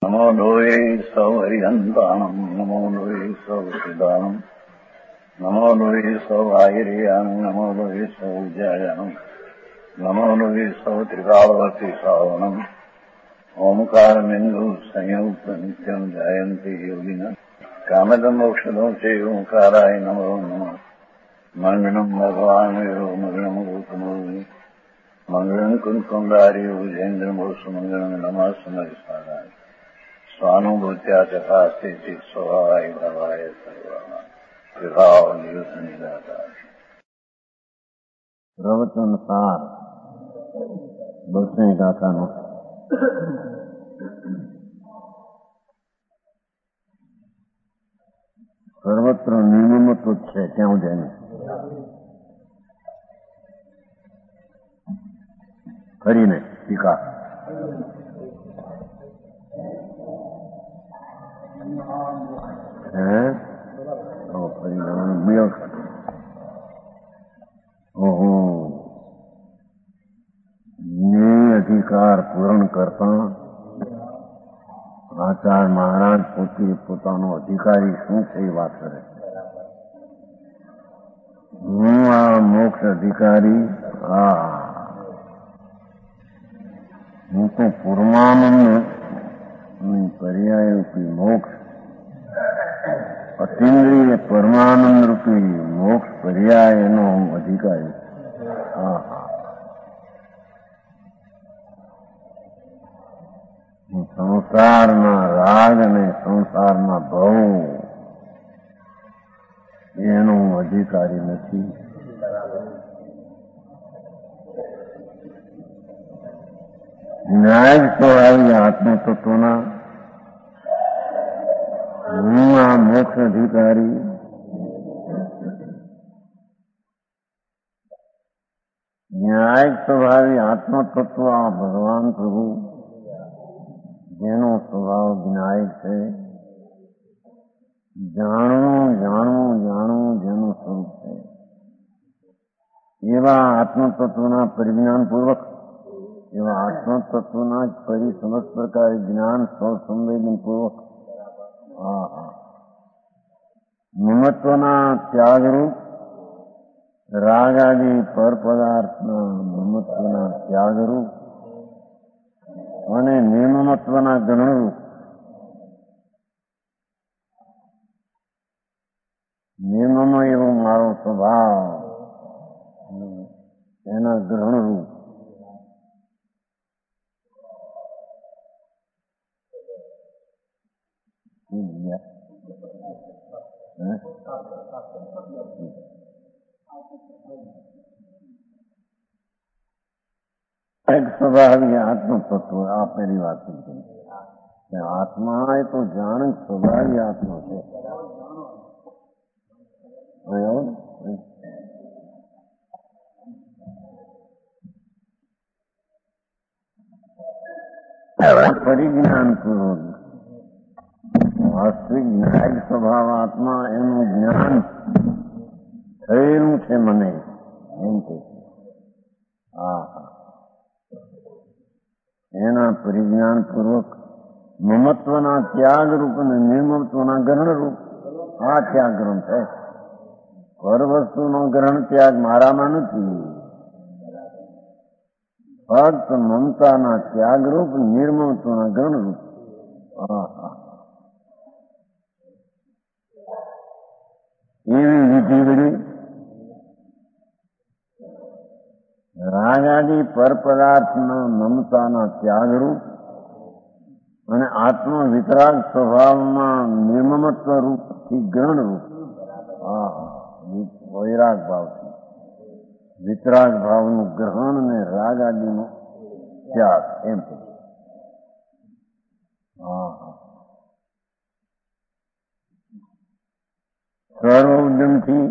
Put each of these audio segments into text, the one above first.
નમો લોહે સૌ હરિહંતાણમ નમો લોહે સૌ સિદ્ધાણમ નમો લોહે સૌ આહિર્યાણમ નમો લોહે સૌ જયાણમ નમો લોહે સૌ ત્રિકાળવતી શ્રાવણમ ઓમકારમિંદુ સંયુક્ત નિત્યમ જયંતિ યોગિના કામદમ મોક્ષદો છે ઓંકારાય નમો નમઃ મંગળમ ભગવાન વિરો મંગળમ ગૌતમોની મંગળમ કુંકુંડારી ઉજેન્દ્રમોષ મંગળમ નમઃ સમરિસારાય સ્વાનુભૂત્યા ચકાસ્તે ચિત સ્વભાવાય ભવાય સર્વમાં વિભાવ નિયુદ્ધ નિરાકાર પ્રવચન સાર બસની ગાથાનો સર્વત્ર નિયમત્વ છે ત્યાં જઈને ફરીને ટીકા અધિકાર પૂરણ કરતા આચાર્ય મહારાજ પોતે પોતાનો અધિકારી શું છે એ વાત કરે. હું આ મોક્ષ અધિકારી હું તો પૂર્વાનંદ પર્યાયરૂપી મોક્ષ અતિન્દ્રિય પરમાનંદ રૂપી મોક્ષ પર્યાય એનો હું અધિકારી. હું સંસારના રાગ અને સંસારના ભવ એનો હું અધિકારી નથી. ન્યાય તો આવી આત્મતત્વના હું આ મોક્ષ અધિકારી ન્યાય સ્વભાવી આત્મતત્વ આ ભગવાન પ્રભુ જેનો સ્વભાવ જ્ઞાયક છે, જાણવું જાણવું જાણવું જેનું સ્વરૂપ છે, એવા આત્મતત્વના પરિજ્ઞાનપૂર્વક એવા આત્મતત્વના જ પરિસમસ્ત પ્રકારે જ્ઞાન સ્વસંવેદનપૂર્વક મમત્વના ત્યાગરૂપ રાગાદી પર પદાર્થના મમત્વના ત્યાગરૂપ અને નિર્મમત્વના ગ્રહણરૂપ નિર્મમ એવો મારો સ્વભાવ એના ગ્રહણરૂપ એક સ્વભાવી આત્મતત્વ આ પહેલી વાત કરી. આત્મા એ તો જાણ સ્વભાવી આત્મા છે. પરિજ્ઞાનપૂર્વક વાસ્તવિક ન્યાય સ્વભાવ આત્મા એનું જ્ઞાન થયેલું છે મને એમ કે એના પરિજ્ઞાનપૂર્વક મમત્વના ત્યાગરૂપ અને નિર્મમત્વના ગ્રહણરૂપ આ ત્યાગ ગ્રહણ છે. પર વસ્તુનો ગ્રહણ ત્યાગ મારામાં નથી. ફક્ત મમતાના ત્યાગરૂપ નિર્મમત્વના ગ્રહણરૂપ. એવી વિધિ વળી રાગાદી પરપદાર્થના મમતાના ત્યાગરૂપ અને આત્મ વિતરાગ સ્વભાવમાં નિર્મમત્વ રૂપથી ગ્રહણરૂપ વૈરાગ ભાવથી વિતરાગ ભાવનું ગ્રહણ અને રાગ આદિનો ત્યાગ એમ છે. સર્વ ઉદ્યમથી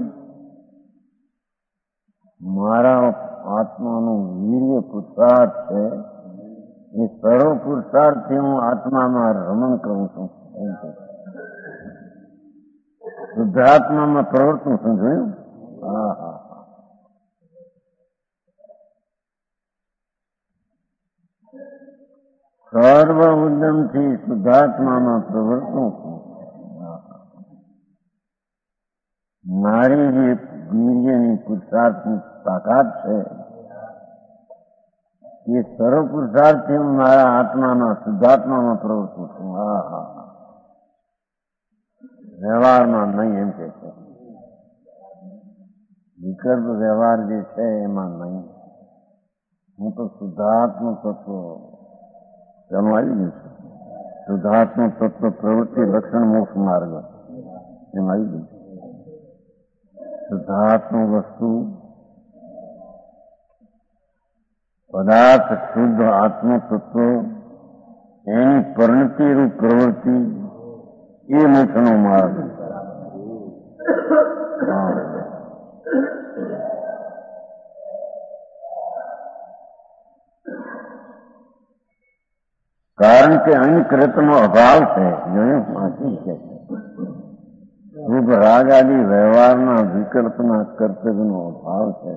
મારા આત્માનું વીર્ય પુરુષાર્થ છે. એ સર્વ પુરુષાર્થથી હું આત્મામાં રમણ કરું છું એમ છે. શુદ્ધાત્મામાં પ્રવર્તન સમજાયું. સર્વ ઉદ્યમથી શુદ્ધાત્મામાં પ્રવર્તું છું. મારી જે વીર્યની પુરુષાર્થની તાકાત છે એ સર્વ પુરુષાર્થથી હું મારા આત્મામાં શુદ્ધાત્મામાં પ્રવર્તું છું. વ્યવહારમાં નહીં એમ કે છે. વિકલ્પ વ્યવહાર જે છે એમાં નહીં. હું તો શુદ્ધાત્મ તત્વ તેનું આવી ગયું છે. શુદ્ધાત્મ તત્વ પ્રવૃત્તિ લક્ષણ મોક્ષ માર્ગ એમ આવી ગયું. શુદ્ધાત્મ વસ્તુ પદાર્થ શુદ્ધ આત્મ તત્વ એની પરિણતિ રૂપ પ્રવૃત્તિ એ મોક્ષનો માર્ગ. કારણ કે અહીં કૃતનો અભાવ છે. જોયું વાંચી છે. શુભ રાગ આદિ વ્યવહારના વિકલ્પના કર્તવ્યનો અભાવ છે.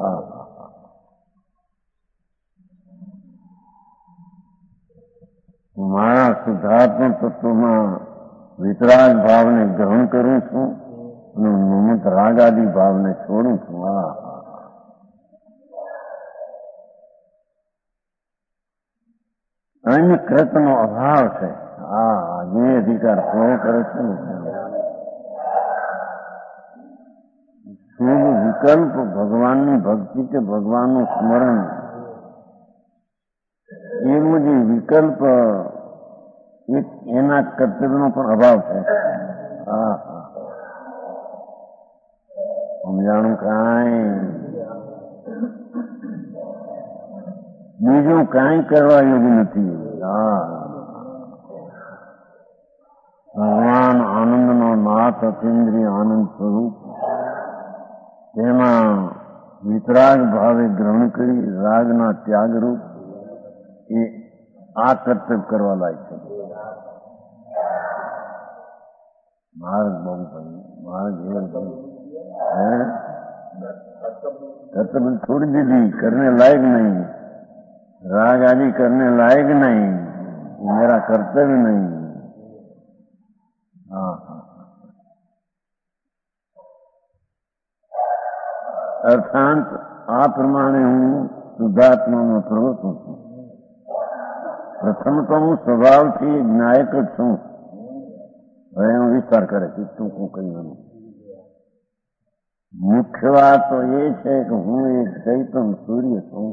મારા શુદ્ધાત્મ તત્વમાં વિતરાગ ભાવને ગ્રહણ કરું છું અને મમત રાગ આદિ ભાવને છોડું છું. અહીં કૃતનો અભાવ છે. જે અધિકાર પૂરો કરે છે ને શુભ વિકલ્પ ભગવાનની ભક્તિ કે ભગવાનનું સ્મરણ એવું જે વિકલ્પ એના કર્તવ્યનો પણ અભાવ છે. સમજાણું કાંઈ બીજું કાંઈ કરવા યોગ્ય નથી. ભગવાન આનંદનો નાથ અતિન્દ્રિય આનંદ સ્વરૂપ તેમાં વિતરાગ ભાવે ગ્રહણ કરી રાગના ત્યાગરૂપ એ આ કર્તવ્ય કરવા લાયક છે. માર્ગ બહુ ભાઈ માર્ગ કર્તવ્ય છોડી દીધી. કરને લાયક નહીં. राग आदि करने लायक नहीं. मेरा कर्तव्य नहीं. अर्थात आ प्रमाणे हूँ शुद्धात्मा में प्रवृत्त हूँ. प्रथम तो हूँ स्वभाव थी ज्ञायक જ છું. હવે એનો વિસ્તાર કરે છે ટૂંકું કહ્યું. મુખ્ય વાત તો એ છે કે હું એક ચૈતન્ય સૂર્ય છું.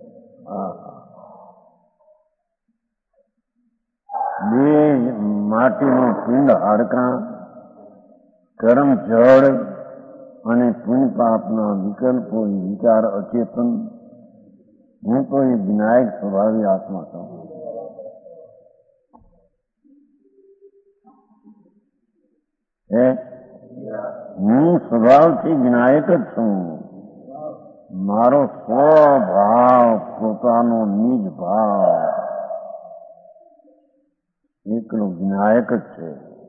બે માટીનો પિંડ હાડકાં કર્મ જળ અને પુણ્ય પાપના વિકલ્પો વિચાર અચેતન. હું તો એ વિનાયક સ્વભાવી આત્મા છું. હું સ્વભાવથી વિનાયક જ છું. મારો સ્વભાવ પોતાનો નિજ ભાવ એકલો વિનાયક જ છે.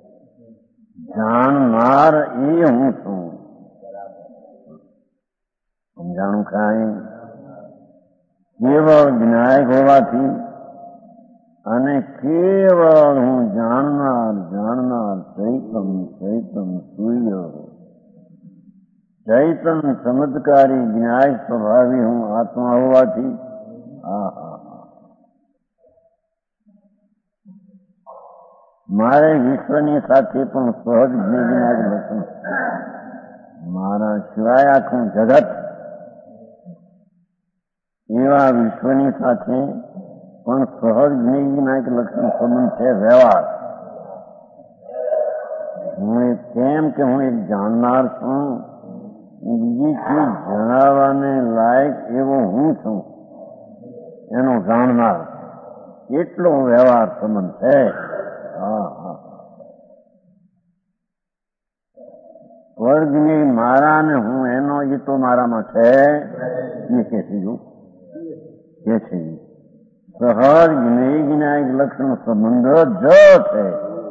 જાણનાર એ હું છું. સમજાણું કાંઈ? કેવળ વિનાયક હોવાથી અને કેવળ હું જાણનાર ચૈતન સૂર્ય ચૈતન ચમત્કારી જ્ઞાય સ્વભાવી હું આત્મા હોવાથી મારે વિશ્વની સાથે પણ સહજ જ્ઞાન લક્ષણ. મારા સિવાય આખું જગત એવા વિશ્વની સાથે પણ સહજ જ્ઞાન લક્ષણ સંબંધ છે. વ્યવહાર હું કેમ કે હું એક જાણનાર છું. બીજી ચીજ જણાવવાને લાયક એવો હું છું એનો જાણનાર એટલો વ્યવહાર સંબંધ છે. વર્ગની મારા ને હું એનો એ તો મારામાં છે એ કે છે. કે છે સહજ જ્ઞાયક લક્ષણ સંબંધ જ છે.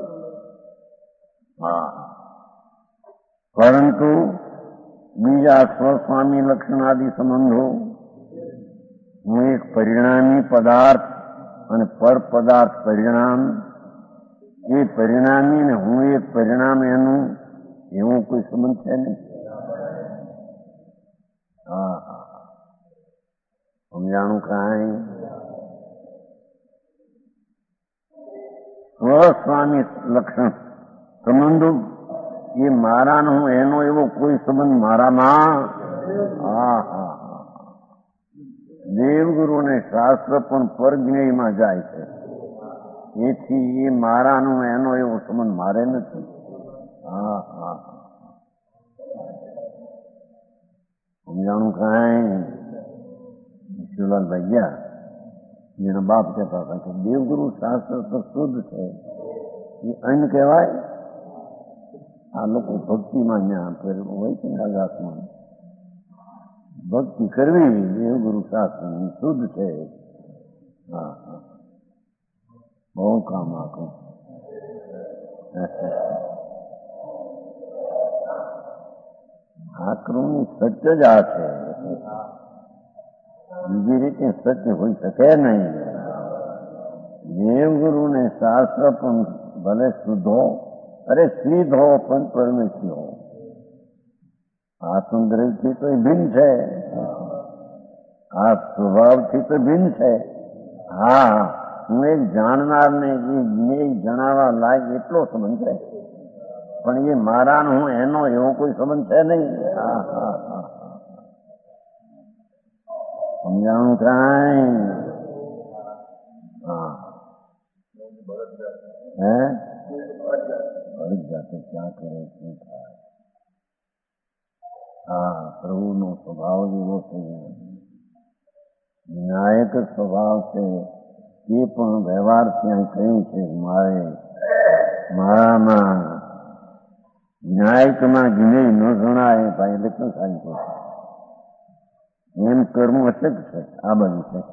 પરંતુ બીજા સ્વસ્વામી લક્ષણ આદિ સંબંધો હું એક પરિણામી પદાર્થ અને પર પદાર્થ પરિણામ, એ પરિણામી ને હું એક પરિણામ એનું, એવો કોઈ સંબંધ છે નહીં. હા હા, સમજાણું કાંઈ? સ્વસ્વામી લક્ષણ સંબંધો, એ મારાનો હું એનો એવો કોઈ સંબંધ મારામાં. હા હા, દેવગુરુ અને શાસ્ત્ર પણ પરજ્ઞેયમાં જાય છે, એથી એ મારાનો એનો એવો સંબંધ મારે નથી. હા હા, સમજાણું કાંઈ? શિવલાલભાઈ ગયા, એના બાપ કહેતા હતા કે દેવગુરુ શાસ્ત્ર તો શુદ્ધ છે, એ અન્ન કહેવાય. આ લોકો ભક્તિમાં જ્ઞાન હોય છે ને, આગાસમાં ભક્તિ કરવી દેવગુરુ શાસ્ત્ર શુદ્ધ છે. હા હા, બહુ કામ આખું. આકરું સત્ય જ આ છે, બીજી રીતે સત્ય હોઈ શકે નહીં. દેવગુરુ ને શાસ્ત્ર પણ ભલે શુદ્ધ હો, અરે સિદ્ધ હો, પણ પરમેશ્વર હો. આત્મદ્રવ્યથી તો ભિન્ન છે, આ સ્વભાવથી તો ભિન્ન છે. હા, હું એક જાણનારને એ જણાવવા લાયક એટલો સંબંધ છે, પણ એ મારાનો હું એનો એવો કોઈ સંબંધ છે નહીં. હા હા હા, સમજાણું કાંઈ? હા હે, બળી જાતે ક્યાં કરે શું થાય? હા, પ્રભુનો સ્વભાવ જ એવો છે, વિનાયક સ્વભાવ છે. તે પણ વ્યવહાર ત્યાં કહ્યું છે, મારામાં વિનાયકમાં જ્ઞેય ન જણાય ભાઈ, એટલે શું સારી એમ કર્મ અશક્ય છે. આ બધું છે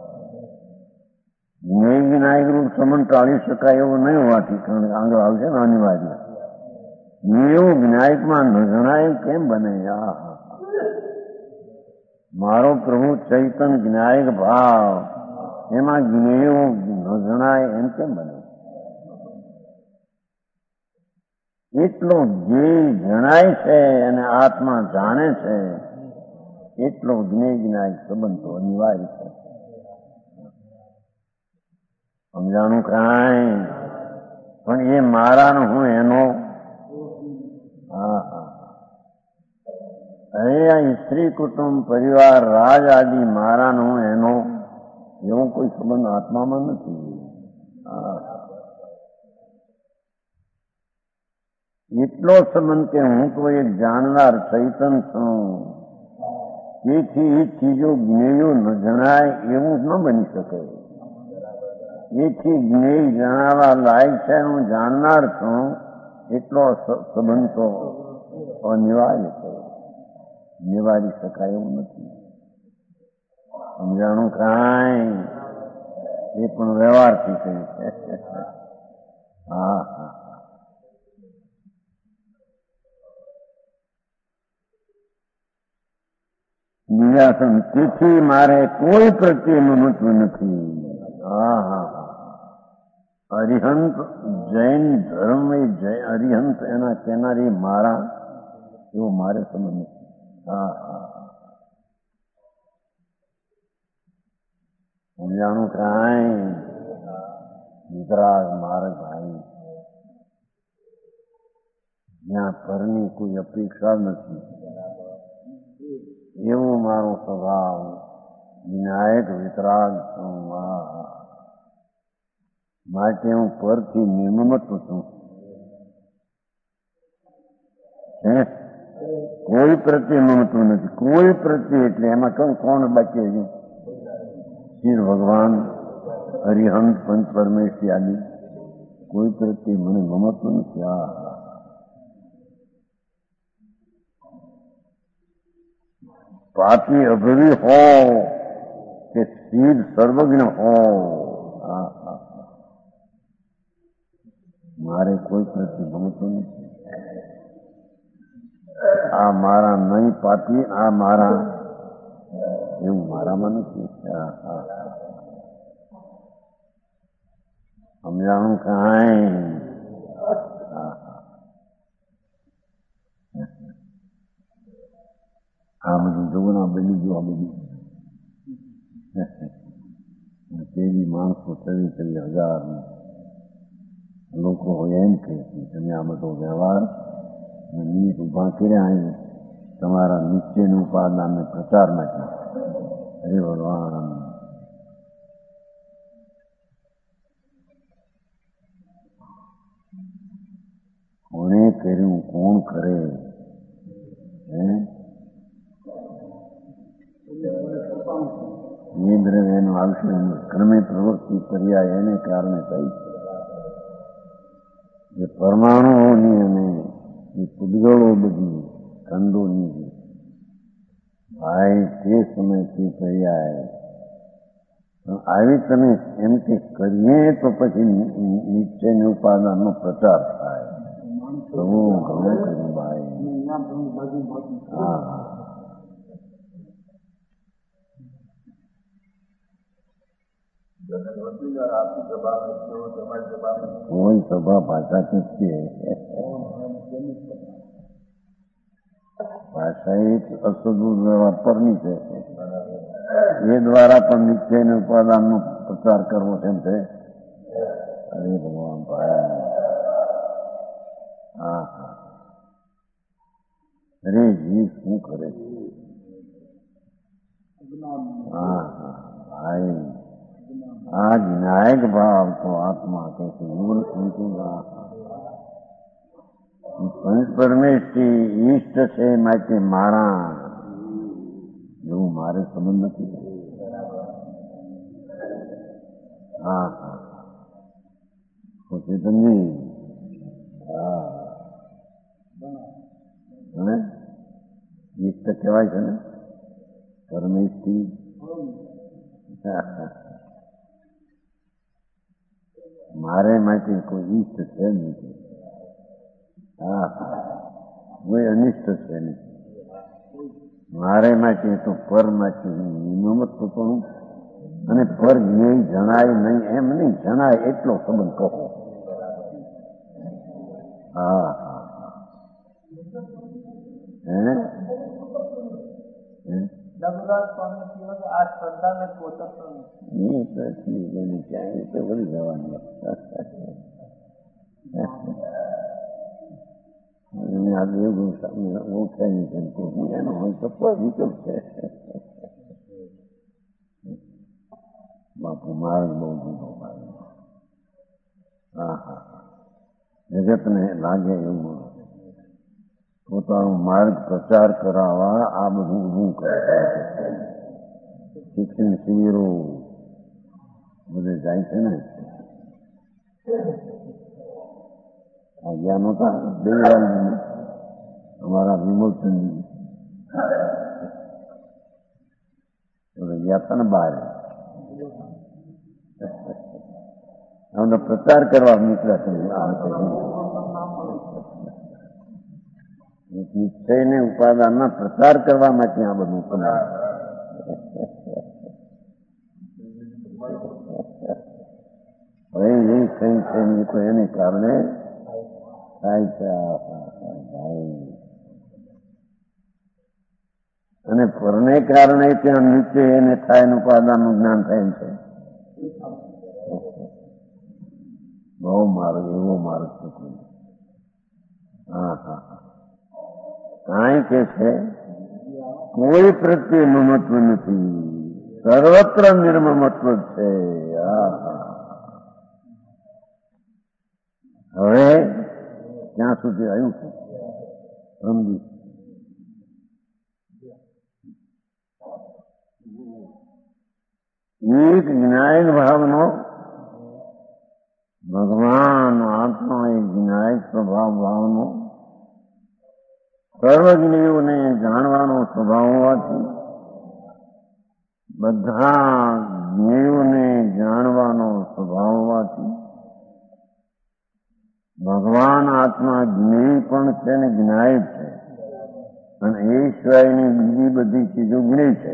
જ્ઞેય વિનાયક રૂપ સંબંધ ટાળી શકાય એવું નહીં હોવાથી, કારણ આગળ આવશે ને અનિવાર્ય. એવું વિનાયકમાં ન જણાય કેમ બને? મારો પ્રભુ ચૈતન વિનાયક ભાવ, એમાં જ્ઞેયો ન જણાય એમ કેમ બને? એટલો જે જણાય છે અને આત્મા જાણે છે, એટલો જ્ઞેય વિનાયક સંબંધ તો અનિવાર્ય છે. સમજાણું કાંઈ? પણ એ મારાનો હું એનો. હા હા, હવે આ સ્ત્રી કુટુંબ પરિવાર રાજ આદિ મારાનો હું એનો એવો કોઈ સંબંધ આત્મામાં નથી. એટલો સંબંધ કે હું તો એક જાણનાર ચૈતન છું, તેથી એ ચીજો જ્ઞેયો ન જણાય એવું ન બની શકે. એથી જ્ઞેય જણાવવા લાયક છે, હું જાણનાર છું, એટલો સંબંધ તો અનિવાર્ય છે, નિવારી શકાય એવું નથી. સમજાણું કાંઈ? એ પણ વ્યવહારથી કહ્યું છે. હા હા, નિરાસન, તેથી મારે કોઈ પ્રત્યે મમત્વ નથી. હા હા, અરિહંત જૈન ધર્મ અરિહંત એના કહેનારી મારા એવો મારે સંબંધ નથી. હા હા, સમજાણું કાંઈ? વિતરાગ મારે ભાઈ, જ્યાં પરની કોઈ અપેક્ષા નથી, એવો મારો સ્વભાવ. વિનાયક વિતરાગ છું, માટે હું પરથી નિર્મમત્વ છું. કોઈ પ્રત્યે મમત્વ નથી, કોઈ પ્રત્યે. એટલે એમાં કોણ બાકી હજુ? શિવ ભગવાન, હરિહંસ, પંચ પરમેશ્વરી આદિ કોઈ પ્રત્યે મને મમત્વ નથી. પાપી અભવી હો કે સિદ્ધ સર્વજ્ઞ હો, મારે કોઈ પ્રત્યે મમત્વ નથી. આ મારા નહીં પાપી, આ મારા એવું મારામાં નથી. સમજાણું કાંઈ આ બધું જોગના બની ગયું. આ બધું તેવી માણસો 23,000 લોકો એમ કહે છે તમે આ બધો વ્યવહાર નિમિત્ત ઉભા કર્યા અહીં તમારા નિશ્ચયનું ઉપાદાનને પ્રચાર માટે. હરે ભગવાન, કોણે કર્યું, કોણ કરે? એ દ્રવ્ય એનું આવશે ક્રમે પ્રવૃત્તિ કર્યા એને કારણે થઈ જે પરમાણુઓની અને એ પૂતગળો બધી કંદોની ભાઈ તે સમયથી કર્યા આવી તમે એમ કે કરીએ તો પછી નિશ્ચયની ઉપાદાનનો પ્રચાર થાય. ઘણું કર્યું ભાઈ. હા, કોઈ સભા ભાષા છે ભાષા એક અસદુર વાપરની છે એ દ્વારા પણ નિશ્ચયને ઉપાદાનનો પ્રચાર કરવો તેમ છે. અરે ભગવાન ભાઈ, હા હા, અરે જીવ શું કરે છે? હા હા ભાઈ, આ જ્ઞાયક ભાવ તો આત્મા કે પંચ પરમેશ્વરી ઈષ્ટ છે માટે મારા એવું મારે સંબંધ નથી. હા હા, તો ચેતનજી, હા, ઈષ્ટ કહેવાય છે ને પરમેશ્વરી. મારે માટે કોઈ ઈષ્ટ છે નથી. હા હા, કોઈ અનિષ્ટ છે નહીં. મારે માટે તો પર માટે નિમત્વ પણ અને પર જ્ઞેય જણાય નહીં એમ નહીં, જણાય એટલો સંબંધ કહો. હા હા હા, આ શ્રદ્ધાને પોતાતો ક્યાંય તો વળી જવાનું. આજે એવું ઓળખાય નહીં એનો હોય તો વિકલ્પ છે. બાપુ માર્ગ બહુ જુદો. હા હા, જગતને લાગે એવું પોતાનો માર્ગ પ્રચાર કરાવવા આ બધું ઊભું કરે. શિક્ષણ શિબિરો બધે જાય છે ને. આ ગયા નહોતા દેવરાજજી અમારા વિમોચનજી ગયા હતા ને બહાર. અમને પ્રચાર કરવા નીકળ્યા છે. નિશ્ચયને ઉપાદાનના પ્રચાર કરવા માટે આ બધું બનાવે. હવે એ કઈ છે નહીં તો એને કારણે થાય છે. અને પરને કારણે ત્યાં નીચે એને થાય ઉપાદાનનું જ્ઞાન થાય છે. બહુ માર્ગ, એવો માર્ગ છે. હા હા, કાંઈ કે છે કોઈ પ્રત્યે મમત્વ નથી, સર્વત્ર નિર્મમત્વ છે. હવે ત્યાં સુધી આવ્યું છે સમજી. એક જ્ઞાયક ભાવનો ભગવાન આત્મા એક જ્ઞાયક સ્વભાવ ભાવનો સર્વજ્ઞેયોને જાણવાનો સ્વભાવ હોવાથી બધા જ્ઞેયોને જાણવાનો સ્વભાવ હોવાથી ભગવાન આત્મા જ્ઞેય પણ છે ને જ્ઞાયક છે. અને એ સિવાયની બીજી બધી ચીજો જ્ઞેય છે.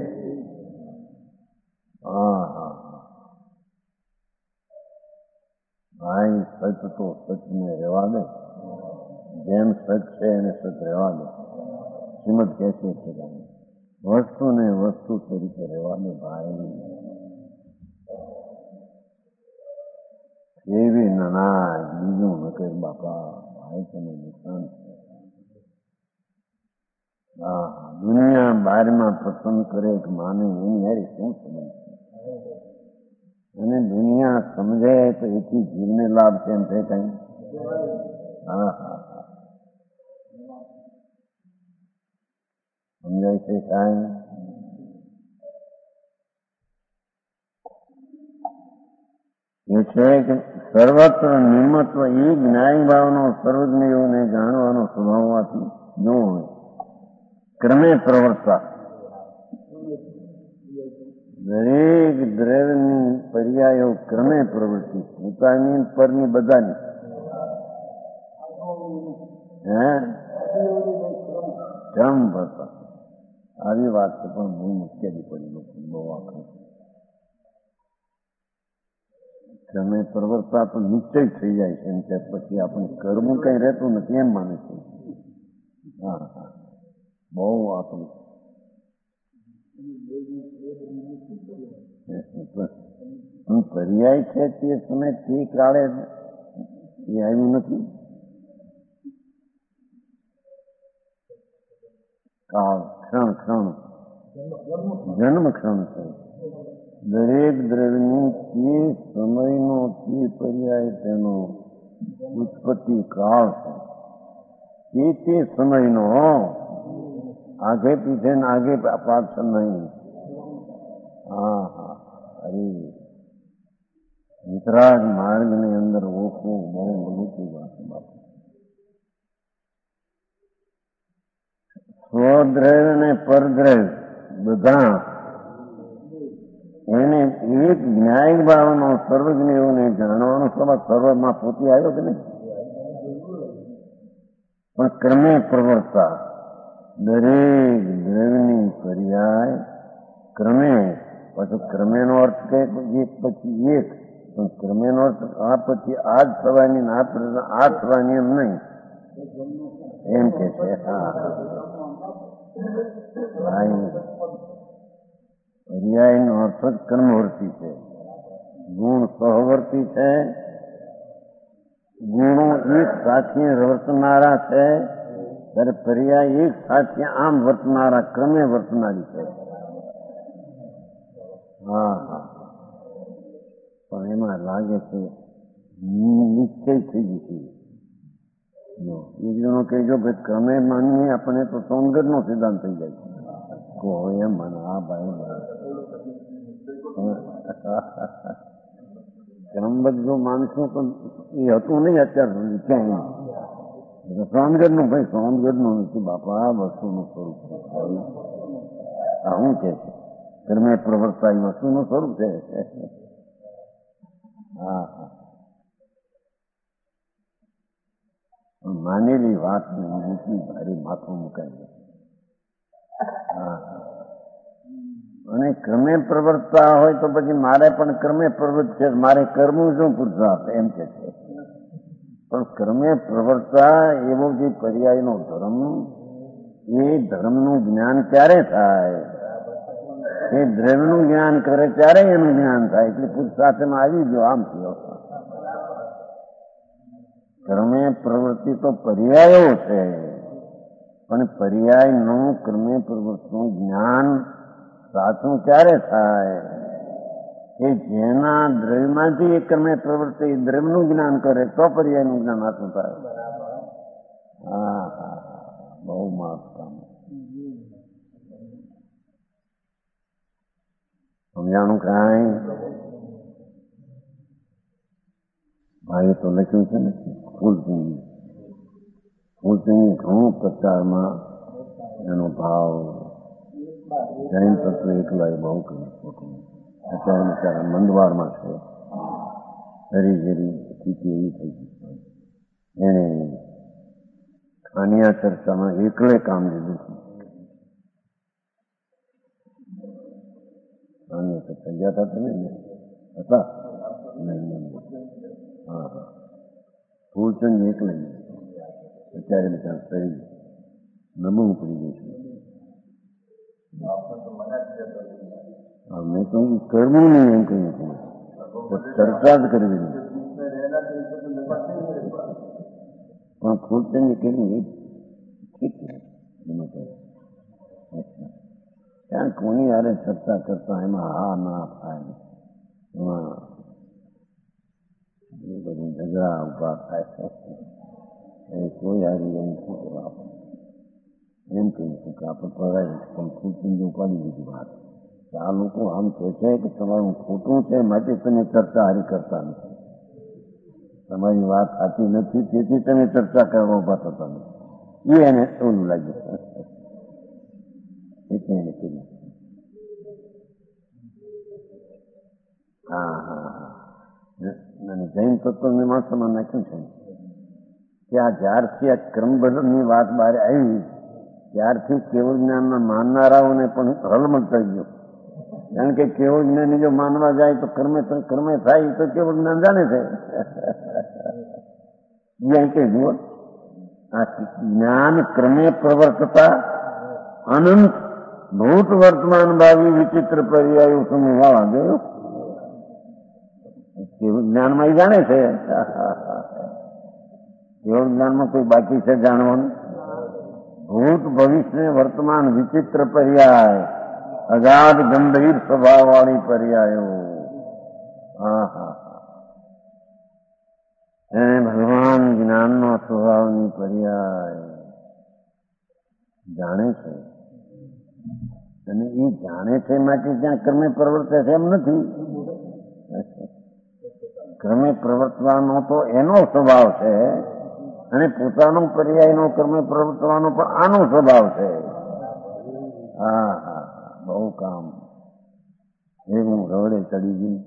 ભાઈ સચ તો સચને રહેવા દે, જેમ સચ છે એને સચ રહેવા દે. શ્રીમદ કહે છે કે વસ્તુને વસ્તુ તરીકે રહેવા દે ભાઈ. એવી નાના બીજું ન કહે બાપા, ભાઈ તને નુકસાન છે. હા, દુનિયા બહારમાં પસંદ કરે કે માને એની યારી શું સંબંધ છે? અને દુનિયા સમજે તો એથી જીવને લાભ છે એમ છે કઈ? હા હા હા, સમજાય છે કઈ? એ છે કે સર્વત્ર નિમત્વ એ જ્ઞાની ભાવનો સર્વજ્ઞોને જાણવાનો સ્વભાવ હોવાથી જો ક્રમે પ્રવર્તા દરેક દ્રવ્યની પર્યાયો ક્રમે પ્રવૃત્તિ, પોતાની પરની બધાની. હે ક્રમ ભરતા આવી વાત છે, પણ બહુ મુશ્કેલી પડી નથી, બહુ આખું ક્રમે પ્રવર્તા તો નિશ્ચય થઈ જાય છે એમ કે પછી આપણે કરવું કઈ રહેતું નથી એમ માને છે. હા હા, બહુ આપણું પર્યાય છે તે સમય તે કાળે એ આવ્યું નથી. કાળ ક્ષણ ક્ષણ જન્મ ક્ષણ છે. દરેક દ્રવ્યની તે સમયનો તે પર્યાય તેનો ઉત્પત્તિ કાળ છે. તે સમયનો આગે પીછે ને આગે પાછળ નહીં. હા હા, અરે વિતરાગ માર્ગની અંદર ઓળખવું બહુ મોટી વાત છે બાપુ. સ્વદ્રવ્ય અને પરદ્રવ્ય બધા એને એક ન્યાયિક ભાવનો સર્વજ્ઞોને જાણવાનો સ્વભાવ સર્વમાં પોતી આવ્યો કે નહીં? પણ ક્રમે પ્રવર્તા દરેક દ્રવ્યની પર્યાય ક્રમે, પછી ક્રમેનો અર્થ કે એક પછી એક, પણ ક્રમેનો અર્થ આ પછી આ જ થવાની આ થવાની એમ નહીં, એમ કે છે. હા ભાઈ, પર્યાયનો અર્થ જ કર્મવર્તી છે. ગુણ સહવર્તી છે. ગુણો એક સાથે વર્તનારા છે, ત્યારે પર્યાય એક સાથે આમ વર્તનારા ક્રમે વર્તનારી છે. હા હા, પણ એમાં લાગે છે નિશ્ચય થઈ જશે. એક જણો કહેજો કે ક્રમે માનીએ આપણે તો સોનગઢ નો સિદ્ધાંત થઈ જાય છે. કોઈ એમ મને હા ભાઈ ક્રમબદ્ધ જો માનશું તો એ હતું નહીં અત્યાર સુધી ક્યાંય. સોનગઢ નું ભાઈ સોનગઢ નું નથી બાપા, આ વસ્તુનું સ્વરૂપ છે. આ શું કે છે? ક્રમે પ્રવર્તા એ વસ્તુનું સ્વરૂપ છે. હા હા, માનેલી વાત મૂકી ભારી માથું મુકાય. હા, અને ક્રમે પ્રવર્તા હોય તો પછી મારે પણ ક્રમે પ્રવૃત્ત છે, મારે કરવું શું પુરુષાર્થ એમ કે છે. પણ ક્રમે પ્રવર્તા એવો જે પર્યાયનો ધર્મ, એ ધર્મનું જ્ઞાન ક્યારે થાય? એ દ્રવ્યનું જ્ઞાન કરે ત્યારે એનું જ્ઞાન થાય. એટલે પુરુષાર્થમાં આવી ગયો આમ થયો. ક્રમે પ્રવૃત્તિ તો પર્યાયો છે, પણ પર્યાયનું ક્રમે પ્રવૃત્તિનું જ્ઞાન સાચું ક્યારે થાય? કે જેના દ્રવ્યમાંથી એ ક્રમે પ્રવૃત્તિ દ્રવ્યનું જ્ઞાન કરે તો પર્યાયનું જ્ઞાન સાચું થાય. હા હા, બહુ મહત્વ સમજાણું કાંઈ? ભાઈ તો લખ્યું છે ને ફૂલસિંહ ઘણું પ્રચારમાં એનો ભાવ જૈન તત્વ એકલા એ બહુ કર્યું. અત્યારે બિચારા મંદવારમાં છે. ઘરી ઘરી સ્થિતિ એવી થઈ ગઈ. એને ખાનિયા ચર્ચામાં એકલે કામ લીધું છે. ખાનિયા ચર્ચા ગયા હતા તમે હતા? નહીં. હા હા ફૂલચંદ એકલે અત્યારે બધા કરી નમવું પડી ગયું છે. મેં કહ્યું કરવું નહીં એમ કહ્યું ચર્ચા જ કરવી નહીં. પણ ફૂલચંદ કેવી ઠીક ત્યાં કોની યારે ચર્ચા કરતા એમાં હા ના થાય, એમાં એ બધું ઝઘડા ઉભા થાય. એ કોઈ હારી એમ શું કરવા એમ કહ્યું છું કે આપણે પડાય પણ ફૂલચંદ ઉપાડી દીધી વાત. આ લોકો આમ કહે છે કે તમારું ખોટું છે માટે તમે ચર્ચા હારી કરતા નથી, તમારી વાત સાચી નથી તેથી તમે ચર્ચા કરવા ઉભા થતા નથી. એને ઓલું લાગ્યું એટલે એને કર્યું. હા હા હા અને જૈન તત્વની માણસોમાં નાખ્યું છે કે આ જ્યારથી આ ક્રમબદ્ધની વાત બહાર આવી ત્યારથી કેવળ જ્ઞાનના માનનારાઓને પણ હલમલ થઈ ગયો. કારણ કે કેવળ જ્ઞાની જો માનવા જાય તો કર્મે થાય તો કેવળ જ્ઞાન જાણે છે. કે જુઓ આ જ્ઞાન ક્રમે પ્રવર્તતા અનંત ભૂત વર્તમાન ભાવિ વિચિત્ર પર્યાયો સમૂહવાળા જોયું કેવળ જ્ઞાનમાં એ જાણે છે. કેવળ જ્ઞાનમાં કોઈ બાકી છે જાણવાનું? ભૂત ભવિષ્ય વર્તમાન વિચિત્ર પર્યાય અગાધ ગંભીર સ્વભાવ વાળી પર્યાયો. હા હા એને ભગવાન જ્ઞાનનો સ્વભાવની પર્યાય જાણે છે. અને એ જાણે છે માટે ત્યાં ક્રમે પ્રવર્તે છે એમ નથી. ક્રમે પ્રવર્તવાનો તો એનો સ્વભાવ છે અને પોતાનો પર્યાયનો ક્રમે પ્રવર્તવાનો પણ આનો સ્વભાવ છે. હા હા બહુ કામ એવું રવડે ચડી ગયું.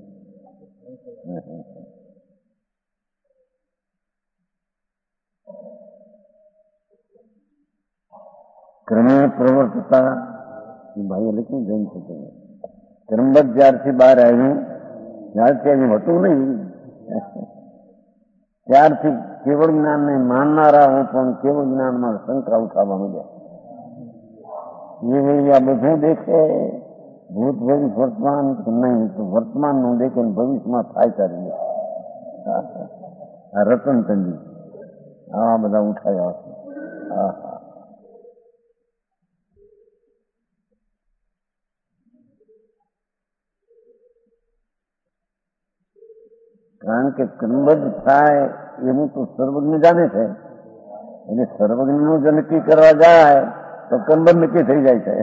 ક્રમે પ્રવર્તતા ભાઈ લખ્યું જૈન થતું ક્રમબદ્ધ જ્યારથી બહાર આવ્યું ત્યારથી આવ્યું હતું નહીં ત્યારથી કેવળ જ્ઞાનને માનનારાઓ પણ કેવળ જ્ઞાનમાં શંકા ઉઠાવવા મળ્યા. એ વળી આ બધું દેખે ભૂત ભવિષ્ય વર્તમાન નહીં તો વર્તમાન નું દેખે ભવિષ્યમાં થાય તારી આ રતન તંજી આવા બધા ઉઠાવ્યા છે. હા હા કારણ કે ક્રમબદ્ધ થાય એવું તો સર્વજ્ઞ જાણે છે. એટલે સર્વજ્ઞનું જો નક્કી કરવા જાય તો ક્રમબદ્ધ નક્કી થઈ જાય છે.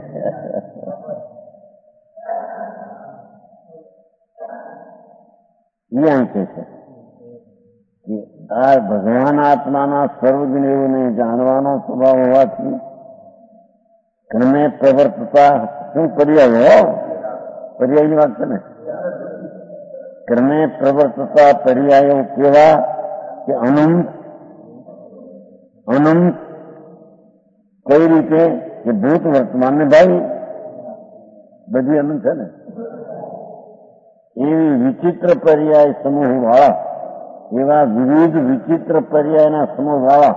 એ આમ કે છે કે આ ભગવાન આત્માના સર્વજ્ઞને જાણવાનો સ્વભાવ હોવાથી ક્રમે પ્રવર્તતા શું પર્યાય પર્યાયની વાત છે ને. ક્રમે પ્રવર્તતા પર્યાયો કેવા કે અનંત અનંત કઈ રીતે કે ભૂત વર્તમાન ને ભાઈ બધી અનંત છે ને. એવી વિચિત્ર પર્યાય સમૂહ વાળા એવા વિવિધ વિચિત્ર પર્યાયના સમૂહ વાળા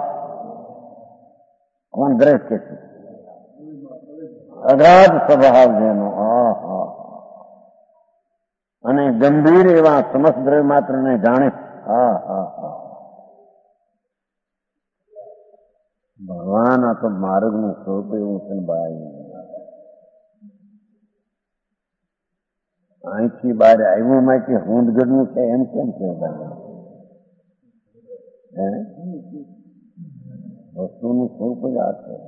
કોણ દ્રશ કે છે અગાધ સ્વભાવ જેનો. હા હા અને ગંભીર એવા સમસ્ત દ્રવ્ય માત્ર ને જાણે. હા હા હા ભગવાન આ તો માર્ગ નું સ્વરૂપ એવું છે ભાઈ. અહીંથી બહાર આવ્યું માંથી હોંદગઢનું છે એમ કેમ છે ભાઈ? વસ્તુનું સ્વરૂપ જ આ છે.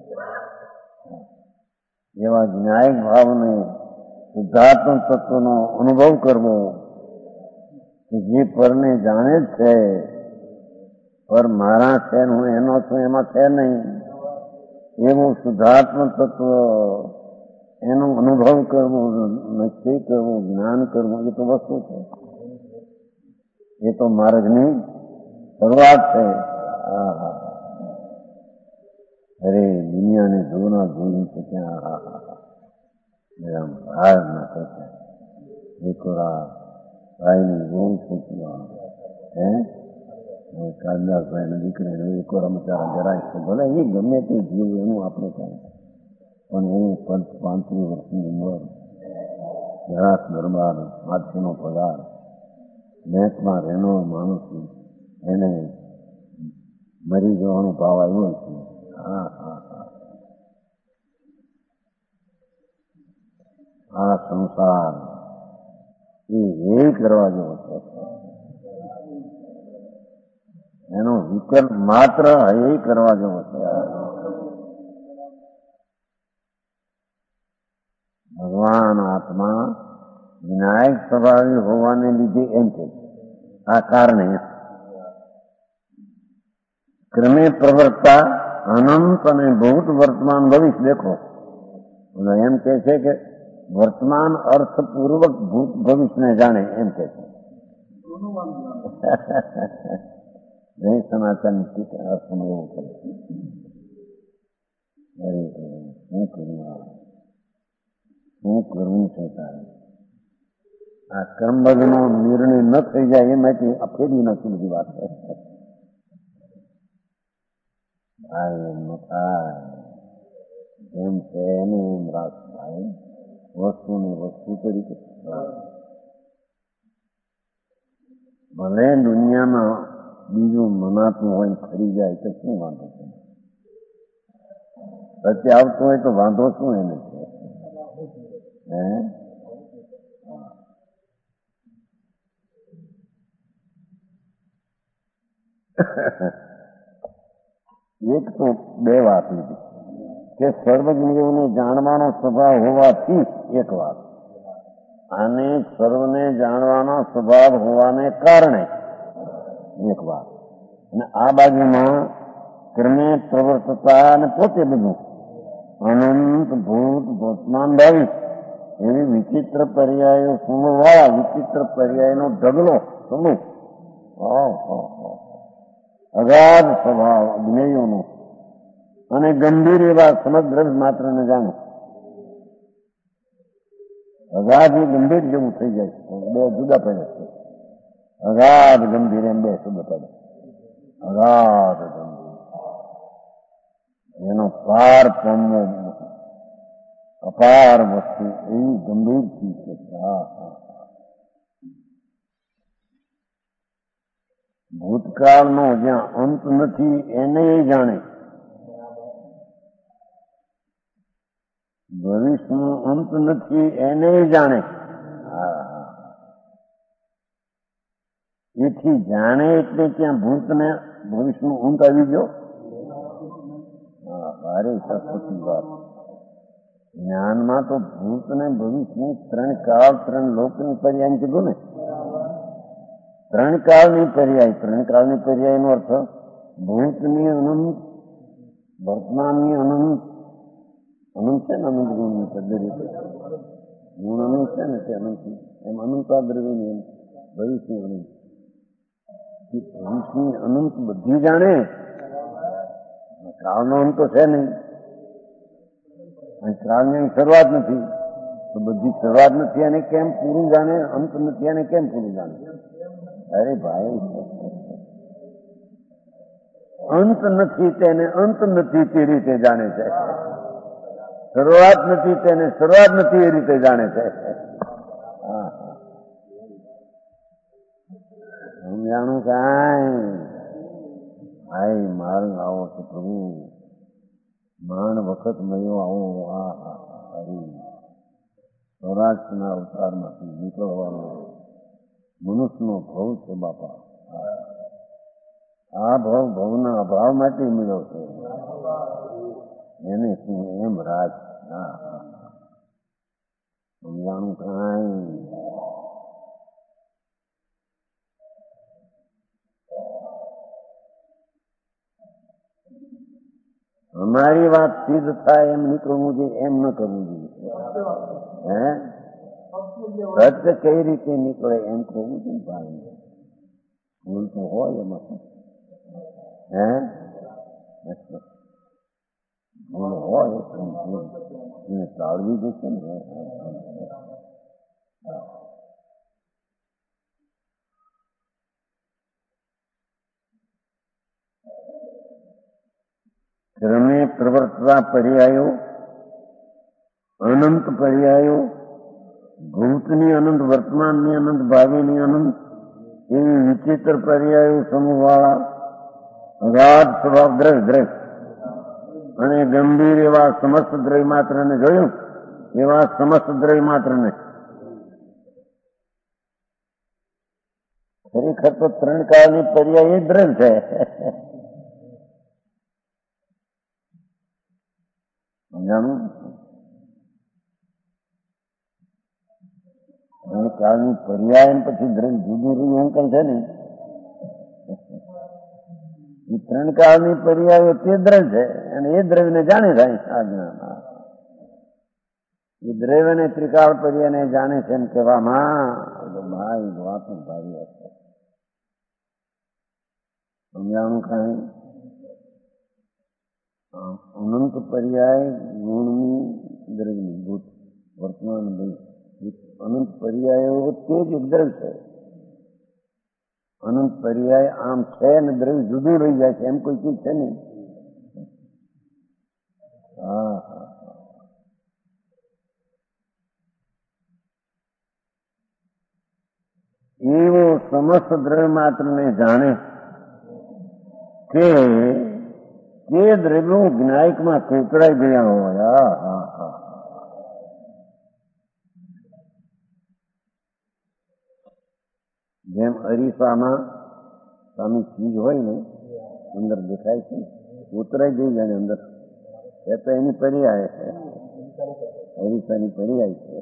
એવા ન્યાયિક ભાવને શુદ્ધાત્મ તત્વનો અનુભવ કરવો કે જે પરને જાણે જ છે પર મારા છે હું એનો છું એમાં છે નહીં એવું શુદ્ધાત્મ તત્વ એનો અનુભવ કરવો નિશ્ચય કરવો જ્ઞાન કરવું એ તો વસ્તુ છે. એ તો માર્ગની શરૂઆત છે. અરે દુનિયાને જોના જોયું છે ત્યાં હાર ના કરતા ભાઈની બહુ છોકરી કાલદાસભાઈને દીકરીને એક વાર અમારા જરાય છે, ભલે એ ગમે તે જીવ એનું આપણે કાંઈ, પણ એ 35 વર્ષની ઉંમર, જરાક દરબાર, હાથીનો પગાર, બેંકમાં રહેનો માણસ, એને મરી જવાનો ભાવ આવ્યો છે. હા હા હા, આ સંસાર એ કરવા જેવો છે, એનો વિકલ્પ માત્ર એ કરવા જેવો છે. ભગવાન આત્મા વિનાયક સ્વભાવી હોવાને લીધે એમ છે, આ કારણે ક્રમે પ્રવર્તા અનંત અને ભૂત વર્તમાન ભવિષ્ય. દેખો એમ કે છે કે વર્તમાન અર્થપૂર્વક ભૂત ભવિષ્યને જાણે, એમ કે છે. જય સનાતન અર્થમાં એવું કરે છે. શું કરવું છે તારે? આ કર્મબંધનો નિર્ણય ન થઈ જાય એ માટે ફેરવી નથી બધી વાત. એમ થાય જેમ છે એને એમ રાસ થાય, વસ્તુને વસ્તુ તરીકે. ભલે દુનિયામાં બીજું મનાતું હોય ખરી જાય તો શું વાંધો છે? પછી આવતું હોય તો વાંધો શું એને છે? એક તો બે વાત લીધી કે સર્વજ્ઞોને જાણવાનો સ્વભાવ હોવાથી એક વાત, અને સર્વને જાણવાનો સ્વભાવ હોવાને કારણે એક વાત, અને આ બાજુમાં ક્રમે પ્રવર્તતા અને પોતે બધું અનંત ભૂત વર્તમાન ભાવિ એવી વિચિત્ર પર્યાયો સમૂહવાળા, વિચિત્ર પર્યાયનો ઢગલો સમૂહ, અગાધ સ્વભાવ જ્ઞેયોનો અને ગંભીર એવા સમગ્ર માત્રને જાણે. અગાધ એ ગંભીર જેવું થઈ જાય છે, બે જુદા પડે છે. અગાધ ગંભીર એમ બે શબ્દ પડે. અગાધ ગંભીર એનો પાર પામવો, અપાર વસ્તુ એવી ગંભીર ચીજ છે. ભૂતકાળનો જ્યાં અંત નથી એને જાણે, ભવિષ્યનો અંત નથી એને જાણે. એથી જાણે એટલે ત્યાં ભૂતને ભવિષ્યનો અંત આવી ગયો. ભારે સરસ્વતી વાત. જ્ઞાનમાં તો ભૂત ને ભવિષ્યની ત્રણ કાળ, ત્રણ લોકની પર્યાય કીધું ને. ત્રણ કાળની પર્યાય, ત્રણ કાળની પર્યાયનો અર્થ ભૂતની અનંત, વર્તમાનની અનંત. અનંત છે ને, અનંત ગુણની પદ્ય રીતે ગુણ અનંત છે ને, તે અનંત એમ અનંતા દ્રવ્યની ભવિષ્યની અનંત. ભવિષ્યની અનંત બધી જાણે, કાળનો અંત તો છે નહીં, કાળની શરૂઆત નથી તો બધી શરૂઆત નથી અને કેમ પૂરું જાણે, અંત નથી અને કેમ પૂરું જાણે? અરે ભાઈ, અંત નથી તેને અંત નથી તે રીતે જાણે છે, શરૂઆત નથી તેને શરૂઆત નથી એ રીતે જાણે છે. સમજાણું કાંઈ? ભાઈ માર્ગ આવો છે પ્રભુ, માંડ વખત મળ્યો આવો. સૌરાષ્ટ્રના અવતારમાંથી નીકળવાનો મનુષ્યનો ભવ છે બાપા. આ ભવ ભવના અભાવ માટે મળ્યો છે, એને શું એમ રાજ. સમજાણું કાંઈ? અમારી વાત સિદ્ધ થાય એમ નીકળવું જોઈએ, એમ ન કરવું જોઈએ. સત્ય કઈ રીતે નીકળે એમ કરવું જોઈએ. ભાઈ ભૂલ તો હોય એમાં, ભૂલ હોય એને ટાળવી જશે ને. ક્રમે પ્રવર્તતા પર્યાયો, અનંત પર્યાયો, ભૂતની અનંત, વર્તમાનની અનંત, ભાવિની અનંત, એવી વિચિત્ર પર્યાયો સમૂહવાળા અગાધ સ્વભાવ દ્રવ્ય અને ગંભીર એવા સમસ્ત દ્રવ્ય માત્રને જોયું, એવા સમસ્ત દ્રવ્ય માત્રને ખરેખર તો ત્રણ કાળની પર્યાય એ દ્રવ્ય છે. સમજાણું? ત્રણ કાળની પર્યાય પછી દ્રવ્ય જુદું રહ્યું એવું કઈ છે ને. એ ત્રણ કાળની પર્યાયો તે દ્રવ્ય છે અને એ દ્રવ્યને જાણે થાય આજ્ઞામાં. એ દ્રવ્યને ત્રિકાળ પર્યાયને જાણે છે એમ કહેવામાં ભાઈ વાતું ભાવી હશે. સમજાણું કાંઈ? અનંત પર્યાય ગુણની દ્રવ્યની ભૂત વર્તમાન અનંત પર્યાયો તે જ એક દ્રવ્ય છે. અનંત પર્યાય આમ છે ને દ્રવ્ય જુદું રહી જાય છે એમ કોઈ ચીજ છે નહીં. હા હા, એવો સમસ્ત દ્રવ્ય માત્રને જાણે કે તે દ્રવ્યો જ્ઞાયકમાં કોતરાઈ ગયા હોય. હા હા, જેમ અરીસામાં સામી ચીજ હોય ને અંદર દેખાય છે, કોતરાઈ ગઈ જાણે અંદર, એ તો એની પર્યાય છે, અરીસાની પર્યાય છે.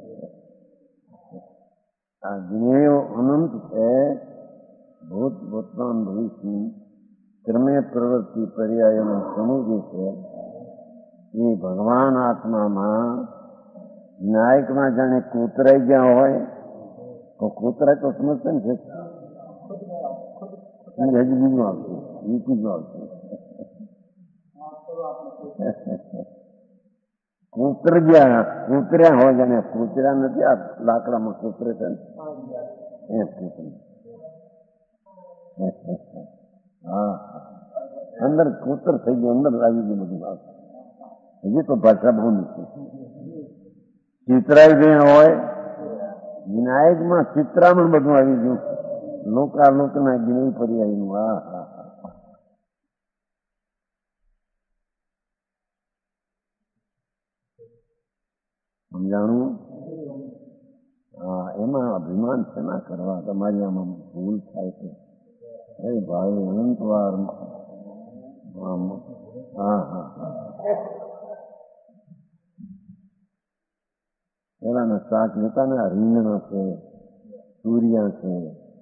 આ જ્ઞેયો અનંત છે, ભૂત વર્તમાન ભવિષ્યની ક્રમે પ્રવૃત્તિ પર્યાયોનો સમૂહ જે છે એ ભગવાન આત્મામાં નાયકમાં જાણે કોતરાઈ ગયા હોય તો કોતરાય તો સમજશે ને છે. હજી બીજું આવશે, એ બીજું આવશે. કોતર્યા હોય જાણે કોતર્યા નથી, આ લાકડામાં કોતરે છે ને એ કોતરી. હા, અંદર કોતર થઈ ગયું, અંદર આવી ગયું બધું વાત. હજી તો ભાષા બહુ નથી. ચિતરાઈ ગયા હોય, વિનાયકમાં ચિત્રામણ બધું આવી ગયું, લોકાલોકના જ્ઞેય પર્યાયનું. હા હા, સમજાણું? હા, એમાં અભિમાન છે ના કરવા, તમારી આમાં ભૂલ થાય છે. ભાઈ અનંત વાર. હા હા હા, પેલાના શાક લેતા ને રીંગણા છે, સૂર્યા છે,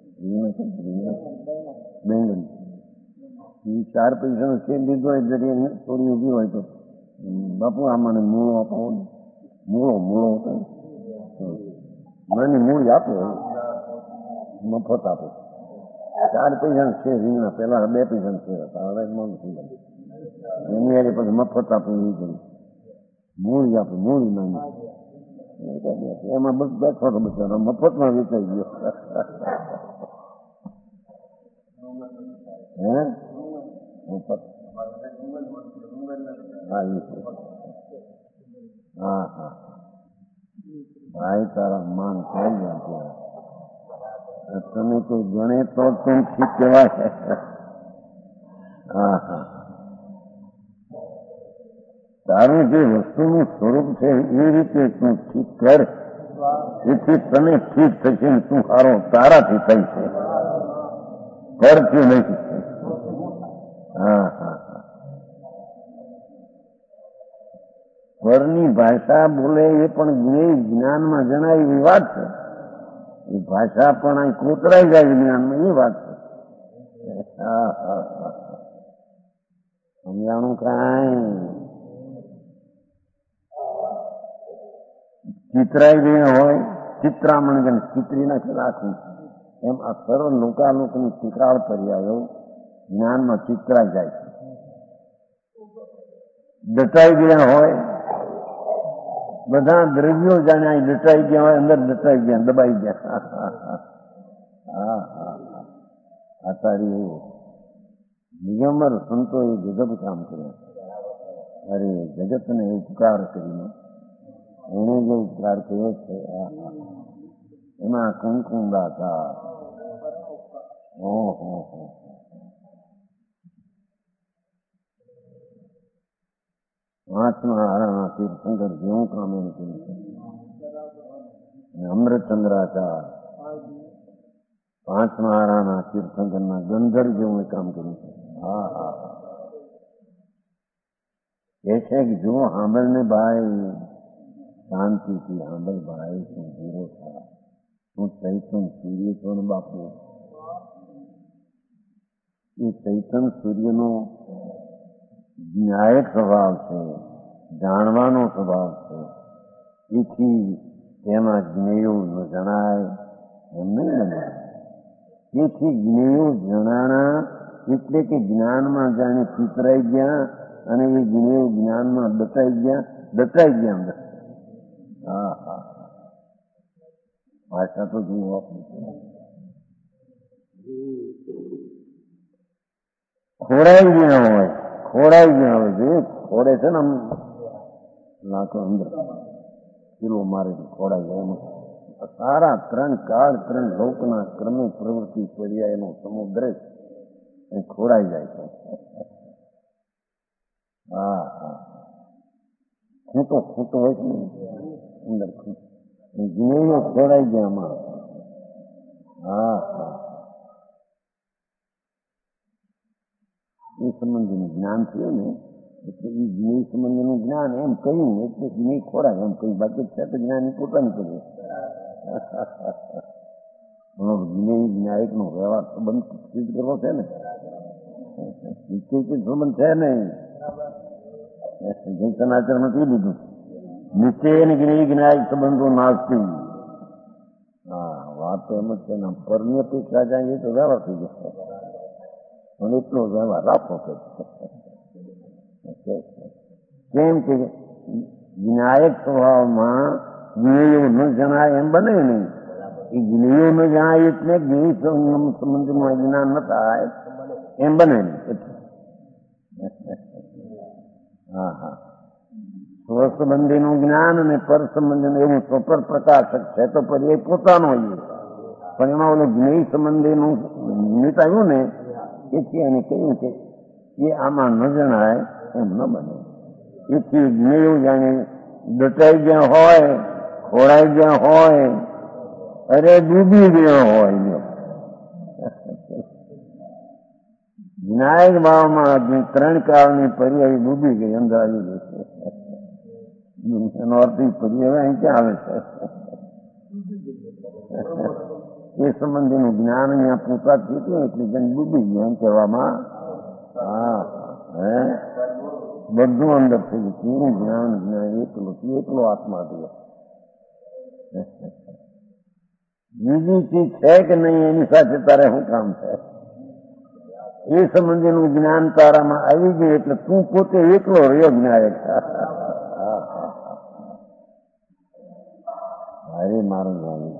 બેંગન, એ 4 પૈસાનો શેર લીધો હોય જરી થોડી ઉભી હોય તો બાપુ આ મને મૂળો આપો, મૂળો હતો મને મૂળ આપો, મફત આપો. 4 પૈસાનો શેર રીંગણા, પેલા 2 પૈસાનો શેર હતા, હવે મોંઘું થઈ ગયું. એની યારે પછી મફત આપો એ કર્યું, મૂળ આપો, મૂળ માંગી. એમાં બસ બેઠો તો બચારો મફતમાં વેચાઈ ગયો. હે મફત? હા એ છે. હા હા, ભાઈ તારા માન થઈ ગયા ત્યાં. તમે કોઈ ગણે તો તું ઠીક કહેવાય. હા હા, તારું જે વસ્તુનું સ્વરૂપ છે એ રીતે તું ઠીક કર, એથી તને ઠીક થશે ને તું સારો તારાથી થઈ છે, કરથી નહીં. હા હા હા, પરની ભાષા બોલે એ પણ જ્ઞાનમાં જણાય એવી વાત છે. એ ભાષા પણ અહીં કોતરાઈ જાય જ્ઞાનમાં એ વાત છે. હા હા હા, સમજાણું કાંઈ? ચિતરાઈ ગયા હોય, ચિત્રામણ જેમ ચિત્રી નાખી રાખવું, એમ આ સર્વ લોકાલોકની ત્રિકાળ પર્યાયો જ્ઞાનમાં ચિતરાઈ જાય છે. દટાઈ ગયા હોય, બધા દ્રવ્યો જાણે અહીં દટાઈ ગયા હોય, અંદર દટાઈ ગયા, દબાઈ ગયા. હા હા, આ તારી દિગંબર સંતોએ ગજબ કામ કર્યા. અરે જગતને ઉપકાર કરીને એને જે ઉપકાર કર્યો છે એમાં કુમકુમ દાતા ઓહો મહાત્મા હારાના તીર્થંકર જેવું કામ એને કર્યું છે. અમૃતચંદ્રાચાર પાંચમા હારાના તીર્થંકરના ગંધર જેવું કામ કર્યું છે. હા હા એ છે કે જો સાંભળને ભાઈ શાંતિથી સાંભળ ભાઈ તું ધીરો થા, તું ચૈતન સૂર્ય છો ને બાપુ. એ ચૈતન સૂર્યનો ન્યાયક સ્વભાવ છે, જાણવાનો સ્વભાવ છે. એથી તેમાં જ્ઞેયો ન જણાય એમ નહીં બને. તેથી જ્ઞેયો જણાણા એટલે કે જ્ઞાનમાં જાણે ચિતરાઈ ગયા અને એ જ્ઞેયો જ્ઞાનમાં દટાઈ ગયા અંદર. હા હા ભાષા તો જુઓ ખોડાઈ ગયા હોય જે ખોડે છે ને આમ લાખો અંદર કિલો મારે ખોડાઈ જાય એમાં સારા ત્રણ કાળ ત્રણ લોકના ક્રમે પ્રવૃત્તિ પર્યાયનો સમુદ્ર ખોડાઈ જાય છે. હા હા ખૂંટો હોય છે ને અંદર જ્ઞેયો ખોડાઈ ગયા આમાં. હા હા એ સંબંધીનું જ્ઞાન થયું ને એટલે એ જ્ઞેય સંબંધીનું જ્ઞાન એમ કહ્યું એટલે જ્ઞેય ખોરાક એમ કહ્યું, બાકી છે તો જ્ઞાન પોતાની કરીએ. જ્ઞેય ન્યાયિકનો વ્યવહાર સંબંધ સિદ્ધ કરવો છે ને, નિશ્ચય સંબંધ છે નહીં. જૈસનાચરમાં કહી દીધું નિશ્ચય અને જ્ઞેય જ્ઞાયિક સંબંધો નાસ્તી. હા વાત તો એમ જ છે ને, પરની અપેક્ષા જાય એ તો વ્યવહાર થઈ જશે પણ એટલો વ્યવહાર રાખો કે કેમ કે જ્ઞાયક સ્વભાવમાં જ્ઞેયો ન જણાય એમ બને નહીં. એ જ્ઞેયો ન જણાય એટલે જ્ઞેય સંબંધમાં જ્ઞાન ન થાય એમ બને નહીં. હા હા સ્વસંબંધીનું જ્ઞાન અને પર સંબંધીનું એવું સ્વપર પ્રકાશક છે તો પર્યાય પોતાનો પણ એમાં ઓલું જ્ઞેય સંબંધીનું નિમિત્ત આવ્યું ને એથી એને કહ્યું કે એ આમાં ન જણાય એમ ન બને. એથી જ્ઞેયો જાણે દટાઈ ગયા હોય, ખોળાઈ ગયા હોય, અરે ડૂબી ગયા હોય. જ્ઞાયક ભાવમાં ત્રણ કાળની પર્યાય ડૂબી ગઈ અંદર આવી ગઈ છે. એનો અર્થ પર્યાય અહીં ક્યાં આવે છે? એ સંબંધીનું જ્ઞાન અહીંયા પૂછા થયું એટલે જેને ડૂબી ગયા એમ કહેવામાં. હા હે બધું અંદર થઈ ગયું. પૂરું જ્ઞાન એકલો આત્મા થયો. બીજી ચીજ છે કે નહીં એની સાથે તારે શું કામ છે? એ સંબંધીનું જ્ઞાન તારામાં આવી ગયું એટલે તું પોતે એકલો રહ્યો જ્ઞાયક. અરે મારું જાણ્યું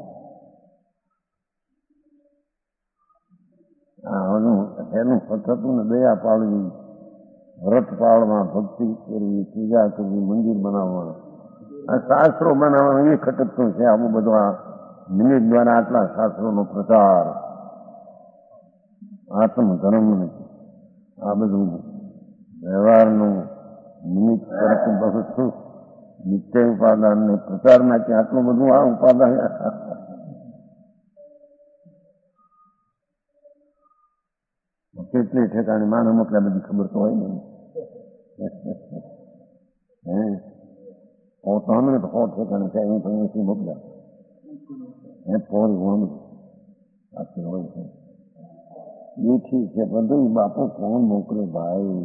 એનું થતું ને દયા પાડવી, વ્રત પાળવા, ભક્તિ કરવી, પૂજા કરવી, મંદિર બનાવવા, આ શાસ્ત્રો બનાવવાનું એ ખટકતું છે. આવું બધું આ નિમિત્ત દ્વારા આટલા શાસ્ત્રોનો પ્રચાર, આત્મધર્મ આ બધું વ્યવહારનું નિમિત્ત કરતું બહુ નિત્ય ઉપાદાન ને પ્રચાર માટે આટલું બધું આ ઉપાદાન. કેટલી ઠેકાણે માને મોકલ્યા બધી ખબર તો હોય ને. પોતાને તો ઠેકાણે છે હું તો મોકલ્યા પોર હોય છે. એ ઠીક છે બધું બાપુ કોણ મોકલે ભાઈ?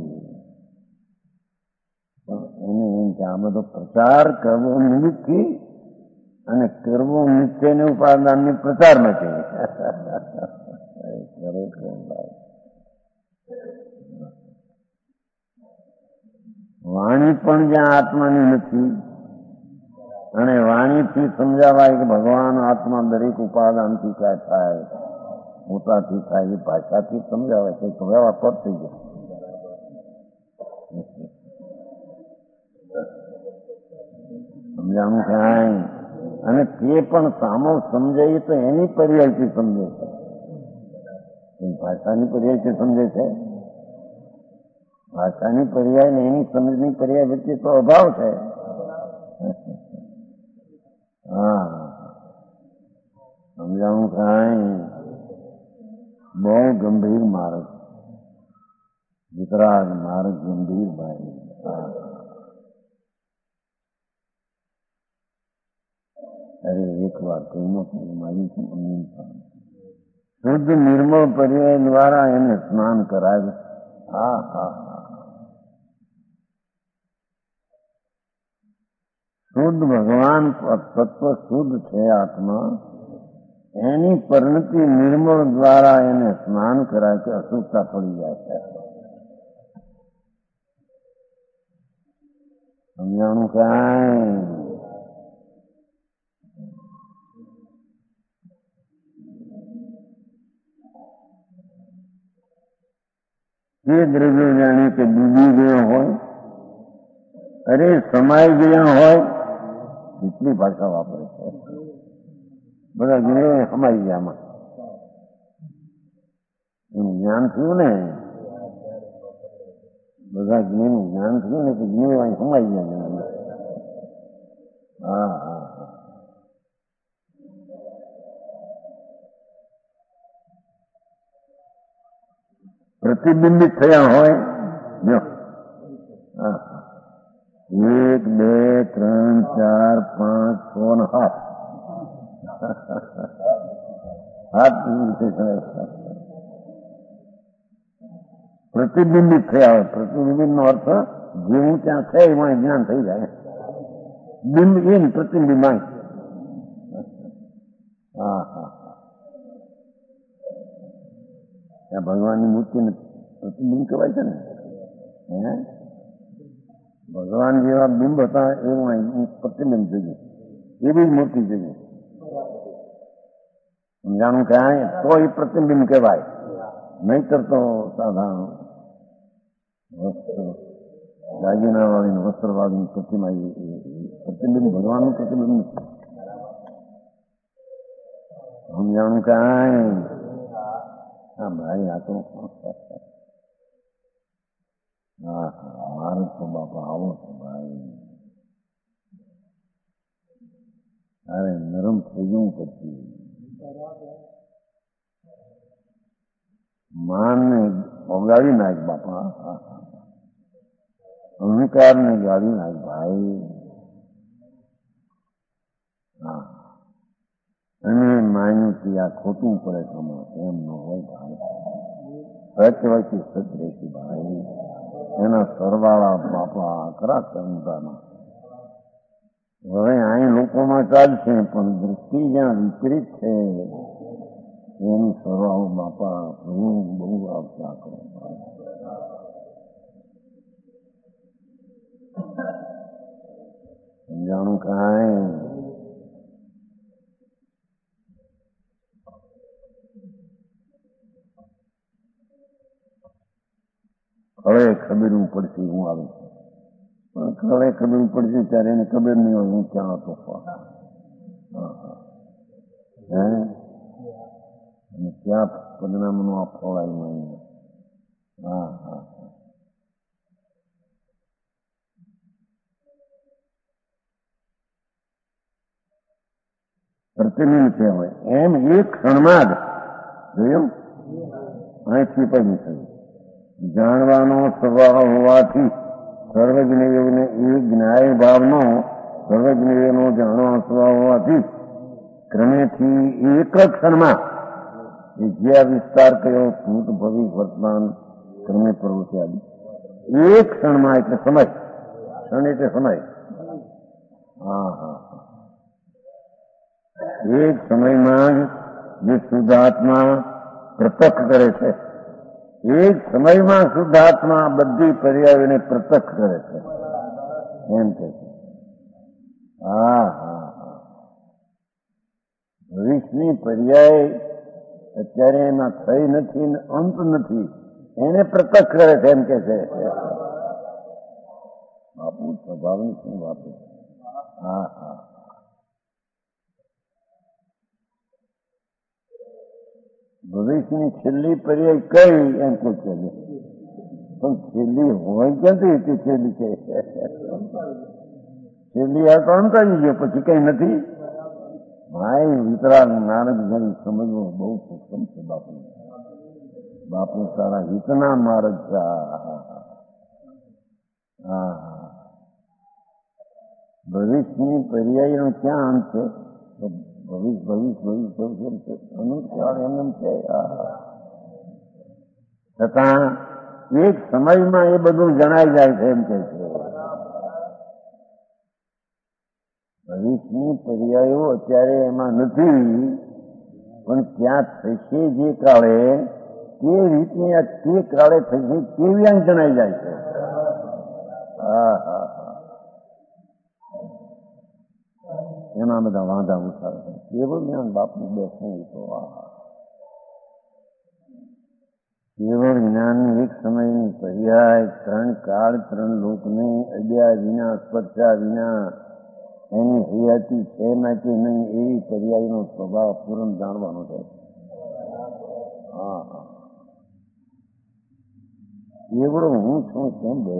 એને એમ કે આ બધો પ્રચાર કરવો નિમિત્તથી અને કરવો નિત્યને ઉપાદાનની પ્રચાર નથી. વાણી પણ જ્યાં આત્માની નથી અને વાણીથી સમજાવાય કે ભગવાન આત્મા દરેક ઉપાદાનથી ક્યાં થાય, પોતાથી થાય, એ ભાષાથી સમજાવાય છે. તો વ્યવહાર પર થઈ જાય. સમજાણું કાંઈ? અને તે પણ સામો સમજાય તો એની પર્યાયથી સમજે છે, ભાષાની પર્યાયથી સમજે છે. ભાષાની પર્યાય ને એની સમજની પર્યાય વચ્ચે તો અભાવ છે. હા, સમજાણું કાંઈ? બહુ ગંભીર માર્ગ, વિતરાગ માર્ગ ગંભીર ભાઈ. અરે એક વાર કહ્યું મારી શુદ્ધ નિર્મળ પર્યાય દ્વારા એને સ્નાન કરાવે. હા હા હા, શુદ્ધ ભગવાન તત્વ શુદ્ધ છે આત્મા, એની પરિણતિ નિર્મળ દ્વારા એને સ્નાન કરાય કે અશુદ્ધતા પડી જાય છે. સમજાણું કાંઈ? એ દ્રવ્યો જાણે કે ડૂબી ગયા હોય, અરે સમાઈ ગયા હોય, કેટલી ભાષા વાપરે છે. બધા જ્ઞેય સમાઈ ગયા આમાં, એનું જ્ઞાન થયું ને, બધા જ્ઞેયનું જ્ઞાન થયું ને કે જ્ઞેય અહીં સમાઈ ગયા. હા હા હા, પ્રતિબિંબિત થયા હોય. 1, 2, 3, 4, 5, 6 ને 7 પ્રતિબિંબિત થયા હોય. પ્રતિબિંબિત નો અર્થ જેવું ત્યાં છે એમાં જ્ઞાન થઈ જાય. બિંબ એ પ્રતિબિંબ. હા હા, ત્યાં ભગવાનની મૂર્તિને પ્રતિબિંબ કહેવાય છે ને. ભગવાન જેવા બિંબ હતા એવું પ્રતિબિંબ જોઈએ, એવી મૂર્તિ જોઈએ. સમજાણું કાંઈ? તો એ પ્રતિબિંબ કહેવાય, નહીતર તો સાધારણ વસ્ત્ર દાગીના વાળીને વસ્ત્ર વાળીની પ્રતિમા પ્રતિબિંબ ભગવાનનું પ્રતિબિંબ નથી. સમજાણું કાંઈ? હા ભાઈ, આ તો હા હા, મારું તો બાપા આવો છે ભાઈ. અરે નરમ થઈ જવું પછી માનને ઓગાળી નાખ બાપા, અહંકારને ગાળી નાખ ભાઈ. હા, અને માન્યું આ ખોટું પડે તમારે, એમ ન હોય ભાઈ. સત્ય વચ્ચે સત રહેશે ભાઈ. એના સરવાળા બાપા ખરા ક્ષમતાના. હવે અહીં લોકોમાં ચાલશે, પણ દૃષ્ટિ જ્યાં વિપરીત છે એનું સરવાળો બાપા બહુ આવતા કરો. સમજાણું કાંઈ? હવે ખબર પડશે હું આવે છે, પણ હવે ખબર પડશે ત્યારે એને ખબર નહીં હોય હું ક્યાં હતો. અને ક્યાં પરિણામનું આ ફળ આવ્યું. હા હા, પ્રતિબિંબ છે. હોય એમ એક ક્ષણમાં જ જોયું અહીંથી પડી થયું. જાણવાનો સ્વભાવ હોવાથી સર્વજ્ઞેયને એ જ્ઞાય ભાવનો સર્વજ્ઞેયનો જાણવાનો સ્વભાવ હોવાથી ક્રમેથી એક જ ક્ષણમાં એ જ્યાં વિસ્તાર કયો ભૂત ભવિ વર્તમાન ક્રમે પ્રવૃત્તિ આવી એક ક્ષણમાં, એટલે સમય. ક્ષણ એટલે સમય. હા હા, એક સમયમાં જ જે શુદ્ધાત્મા પ્રત્યક્ષ કરે છે, એક સમયમાં શુદ્ધાત્મા બધી પર્યાયોને પ્રત્યક્ષ કરે છે, એમ કે છે. હા હા હા, ભવિષ્યની પર્યાય અત્યારે એના થઈ નથી ને અંત નથી, એને પ્રત્યક્ષ કરે છે, એમ કે છે. બાપુ સ્વભાવની શું બાપુ? હા હા, ભવિષ્યની છેલ્લી પર્યાય કઈ એમ કે છે, પણ છેલ્લી હોય ક્યાંથી તે છેલ્લી છે? છેલ્લી આ તો અંત આવી ગયો, પછી કઈ નથી. ભાઈ વિતરાગ નારદ ગણી સમજવું બહુ સક્ષમ છે બાપુ. બાપુ તારા હિતના માર્ગ છે. હા, ભવિષ્યની પર્યાયનો ક્યાં અંત છે? ભવિષ્ય અનુકાળ એમ છે. છતાં એક સમયમાં એ બધું જણાઈ જાય છે એમ કે છે. ભવિષ્યની પર્યાયો અત્યારે એમાં નથી, પણ ત્યાં થશે જે કાળે તે રીતે તે કાળે થશે કેવી આમ જણાઈ જાય છે. હા હા હા, એમાં બધા વાંધા ઉઠાવે છે. કેવળ જ્ઞાન બાપનું બેસવું તો કેવળ જ્ઞાનની એક સમયની પર્યાય ત્રણ કાળ ત્રણ લોકને અડ્યા વિના સ્પર્શા વિના એની હયાતી છે માટે નહીં એવી પર્યાયનો સ્વભાવ પૂર્ણ જાણવાનો છે. હા હા, કેવળ હું છું કેમ બે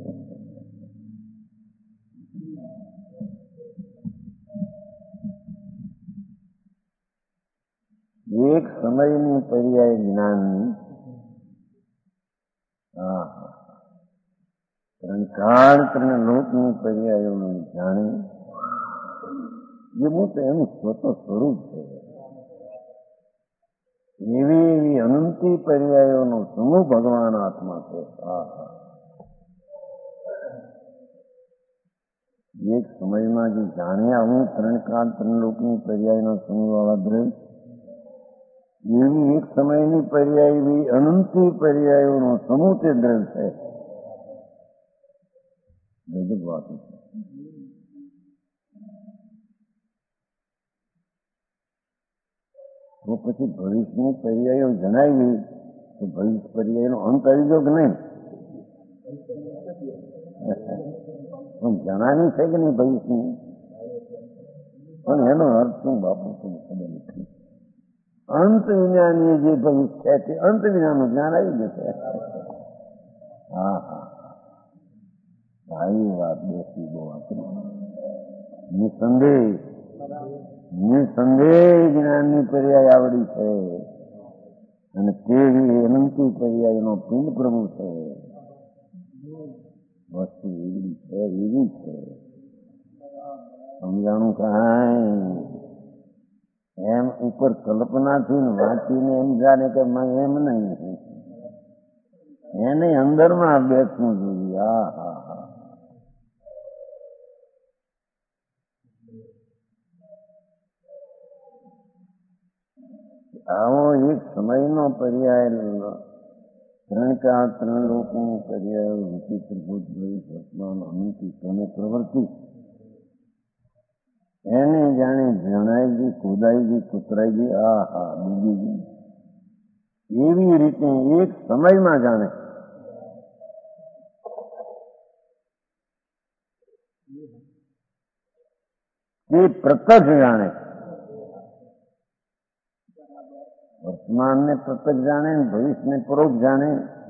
એક સમયની પર્યાય જ્ઞાનની. હા હા, ત્રણ કાળ ત્રણ લોકની પર્યાયોને જાણે એવું તો એનું સ્વતઃ સ્વરૂપ છે. એવી એવી અનંતી પર્યાયોનો સમૂહ ભગવાન આત્મા છે. હા હા, એક સમયમાં જે જાણ્યા હું ત્રણ કાળ ત્રણ લોકની પર્યાયનો સમૂહ વાળા દ્રવ્ય, એવી એક સમયની પર્યાય એવી અનંતી પર્યાયોનો સમૂહ તે દ્રવ્ય છે. ગજબ વાત છે. તો પછી ભવિષ્યની પર્યાયો જણાઈ ગઈ તો ભવિષ્ય પર્યાયનો અંત આવી ગયો કે નહીં? પણ જણાવી છે કે નહીં ભવિષ્યની? પણ એનો અર્થ શું બાપુ તમને ખબર નથી. અંત વિનાની જે ભવિષ્ય છે તે અંત વિનાનું જ્ઞાન આવી જશે. હા હા, આવી વાત બેસી બહુ આપણી નિસંદેહ જ્ઞાનની પર્યાય આવડી છે અને તેવી અનંતી પર્યાયનો પિંડ પ્રભુ છે. વસ્તુ એવી છે એવી છે, સમજાણું કાંઈ એમ ઉપર કલ્પનાથી વાંચીને એમ જાણે કે એમ નહીં, એને અંદરમાં બેસવું જોઈએ. હા હા હા, આવો એક સમયનો પર્યાય ત્રણ કાળ ત્રણ લોકોનો પર્યાય વિચિત્ર ભૂત વર્તમાન અનંતી તમે પ્રવૃત્તિ એને જાણે જણાઈ ગઈ ખોદાઈ ગઈ કુતરાઈ ગઈ. આ હા, ડૂબી ગઈ. એવી રીતે એક સમયમાં જાણે એ પ્રત્યક્ષ જાણે, વર્તમાનને પ્રત્યક્ષ જાણે ભવિષ્યને પરોક્ષ જાણે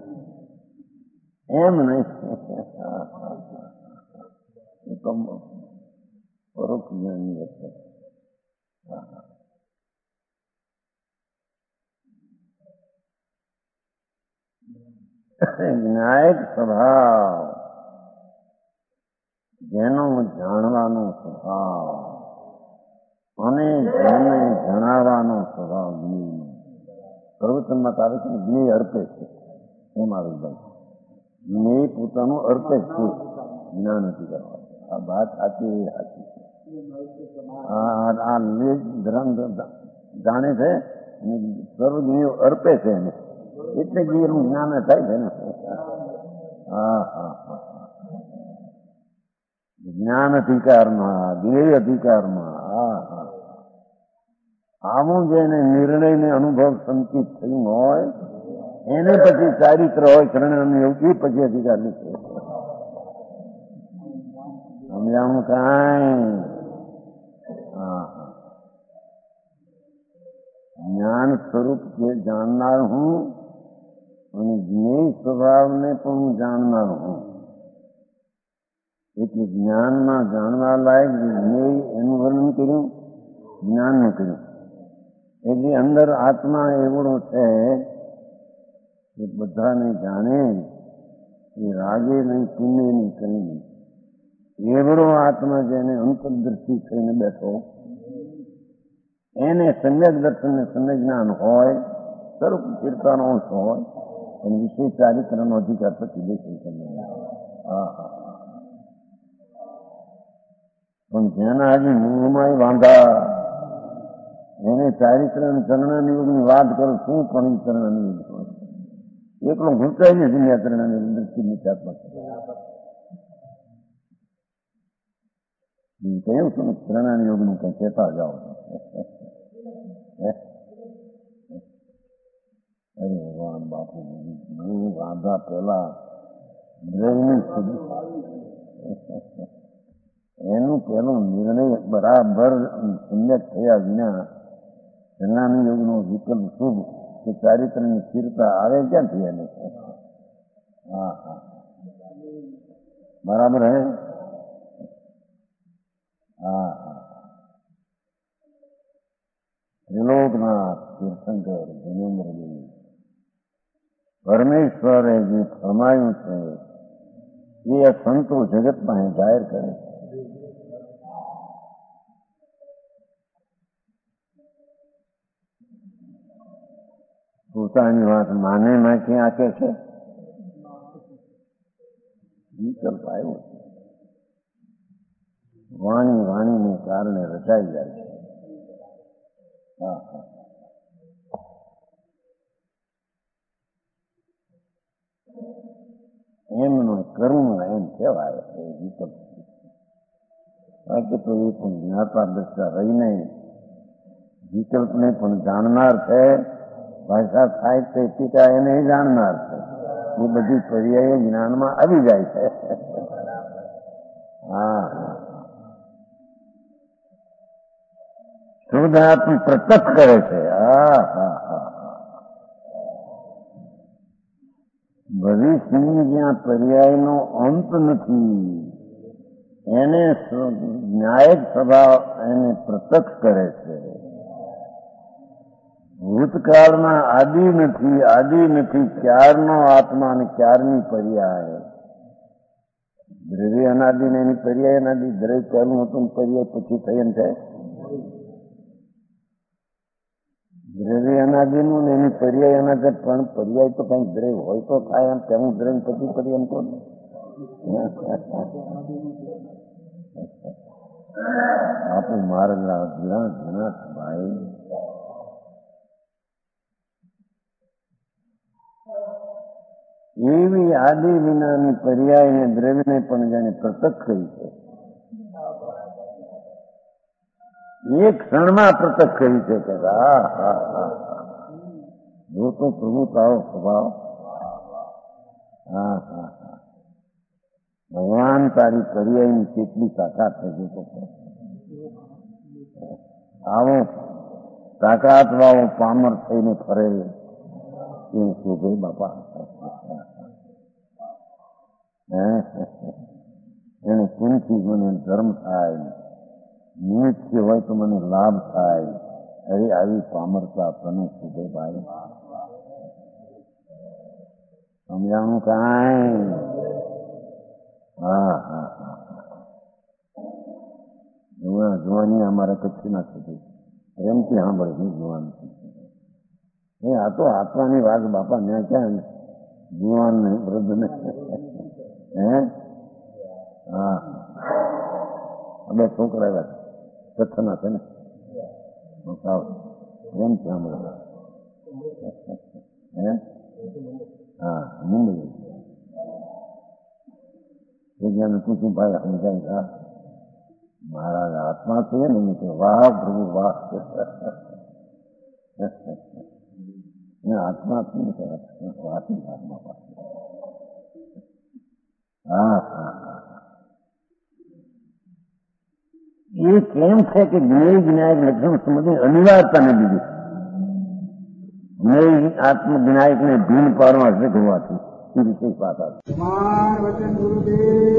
એમ નહીં. પરોક્ષ જ્ઞાનની વચ્ચે ન્યાયિક સ્વભાવ જેનો જાણવાનો સ્વભાવ અને જેને જણાવવાનો સ્વભાવ જ્ઞેય પ્રવચનમાં આવે છે. જ્ઞેય અર્પે છે એમ આવી જાય. જ્ઞેય પોતાનું અર્પે છે, જ્ઞાન નથી કરવા. આ વાત સાચી સાચી છે. આ જાણે છે સર્વ જ્ઞેયો અર્પે છે એને એટલે જ્ઞેયનું જ્ઞાન થાય છે ને. હા હા હા, જ્ઞાન અધિકારમાં જ્ઞેય અધિકારમાં. હા હા, આવું જેને નિર્ણયને અનુભવ સંકિત થયું હોય એને પછી ચારિત્ર હોય શરણાની એવું એ પછી અધિકાર નથી. સમજાણું કાંઈ? હા, જ્ઞાન સ્વરૂપ જે જાણનાર હું અને જ્ઞેય સ્વભાવને પણ હું જાણનાર હું. એટલે જ્ઞાનમાં જાણવા લાયક જ્ઞેય એનું વર્ણન કર્યું, જ્ઞાનનું કર્યું. એટલે અંદર આત્મા એવડો છે કે બધાને જાણે એ રાગે નહીં, પુણ્ય નહીં, કઈ નહીં. એવડો આત્મા જેને અંતરદ્રષ્ટિ થઈને બેઠો, એને સમ્યક દર્શન ને સમ્યક જ્ઞાન હોય, સ્વરૂપ સ્થિરતાનો અંશ હોય, અને વિશેષ ચારિત્રનો અધિકાર પછી દેખાય કરે. પણ જેના હજી મૂળમાં વાંધા, એને ચારિત્ર અને ચરણાની યોગની વાત કરો, શું પણ ચરણાની યોગ હોય? એકલો ઘૂંચાઈ ને દુનિયા ચરણાની દ્રષ્ટિ નિચાત્મક કહ્યું છું ને, ચરણાની યોગનું કઈ કહેતા જાઓ. અરે ભગવાન બાપુ, વાંધા પેલા એનું પેલો નિર્ણય બરાબર સમ્યક થયા વિના ચરણાની યોગનો વિકલ્પ શુભ કે ચારિત્રની સ્થિરતા આવે ક્યાંથી એને? હા હા, બરાબર હે. હા હા, ત્રિલોકનાથ તીર્થંકર જિનેન્દ્રજી, પરમેશ્વરે જે ફરમાયું છે એ સંતો જગતમાં જાહેર કરે છે. પોતાની વાત માને નાખી આંકે છે, વિકલ્પ આવ્યો છે. વાણી વાણીને કારણે રચાઈ જાય છે. હા હા, એમનો કર્મ એમ કહેવાય વિકલ્પ. બાકી તો એ પણ જ્ઞાતા દ્રષ્ટા રહીને વિકલ્પને પણ જાણનાર છે. ભાષા સાહિત્ય ટીકા એને જાણનાર છે. એ બધી પર્યાય જ્ઞાનમાં આવી જાય છે. હા હા, શુદ્ધાત્મ પ્રત્યક્ષ કરે છે. હા હા હા, ભવિષ્યની જ્યાં પર્યાયનો અંત નથી એને ન્યાયિક સ્વભાવ એને પ્રત્યક્ષ કરે છે. ભૂતકાળના આદિ નથી, ક્યારનો આત્મા અને ક્યારની પર્યાય. દ્રવ્ય અનાદિ ને એની પર્યાય અનાદિ, દ્રવ્ય પહેલું હતું પર્યાય પછી થઈ છે. દ્રવ્ય અનાદિનું ને એની પર્યાય અનાદિ, પણ પર્યાય તો કઈ દ્રવ્ય હોય તો થાય એમ, તેનું દ્રવ્ય પછી પર્યાય એમ કોણ? આપું મારેલા ઘણા ભાઈ એવી આદિ વિનાની પર્યાયને દ્રવ્યને પણ જેને પ્રત્યક્ષ કરી છે, એક ક્ષણમાં પ્રત્યક્ષ કરી છે કે હા હા હા, જો તો પ્રભુ તારો સ્વભાવ. હા હા હા, ભગવાન તારી પર્યાયની કેટલી તાકાત છે. જો તો આવો તાકાત વાળો પામર થઈને ફરે એ શોભે બાપા. એને પુણ્યથી મને ધર્મ થાય, નિમિત્ત હોય તો મને લાભ થાય. અરે આવી પામરતા તને શોભે ભાઈ. સમજાણું કાંઈ? હા હા હા, જોવાની અમારા કચ્છી ના થતી પ્રેમથી સાંભળે છે. જોવાનું આ તો આત્માની વાત બાપા, મેં ક્યાં જીવાન ને વૃદ્ધ ને. હે હા, બે છોકરા આવ્યા કચ્છના છે ને, પ્રેમથી સાંભળે. હે હા, મુંબઈ જગ્યાને પૂછ્યું ભાઈ સમજાય. હા, મારા આત્મા છે ને કે વાહ પ્રભુ વાહ. આત્મા વાતી આત્મા પાસે. હા હા હા, એ કેમ છે કે જ્ઞેય વિનાયક લક્ષણ સંબંધની અનિવાર્યતા નથી દીધી. જ્ઞેય આત્મ વિનાયકને ભીન પારવા હશે હોવાથી એ વિશેષ વાત આવે. વચન ગુરુદેવ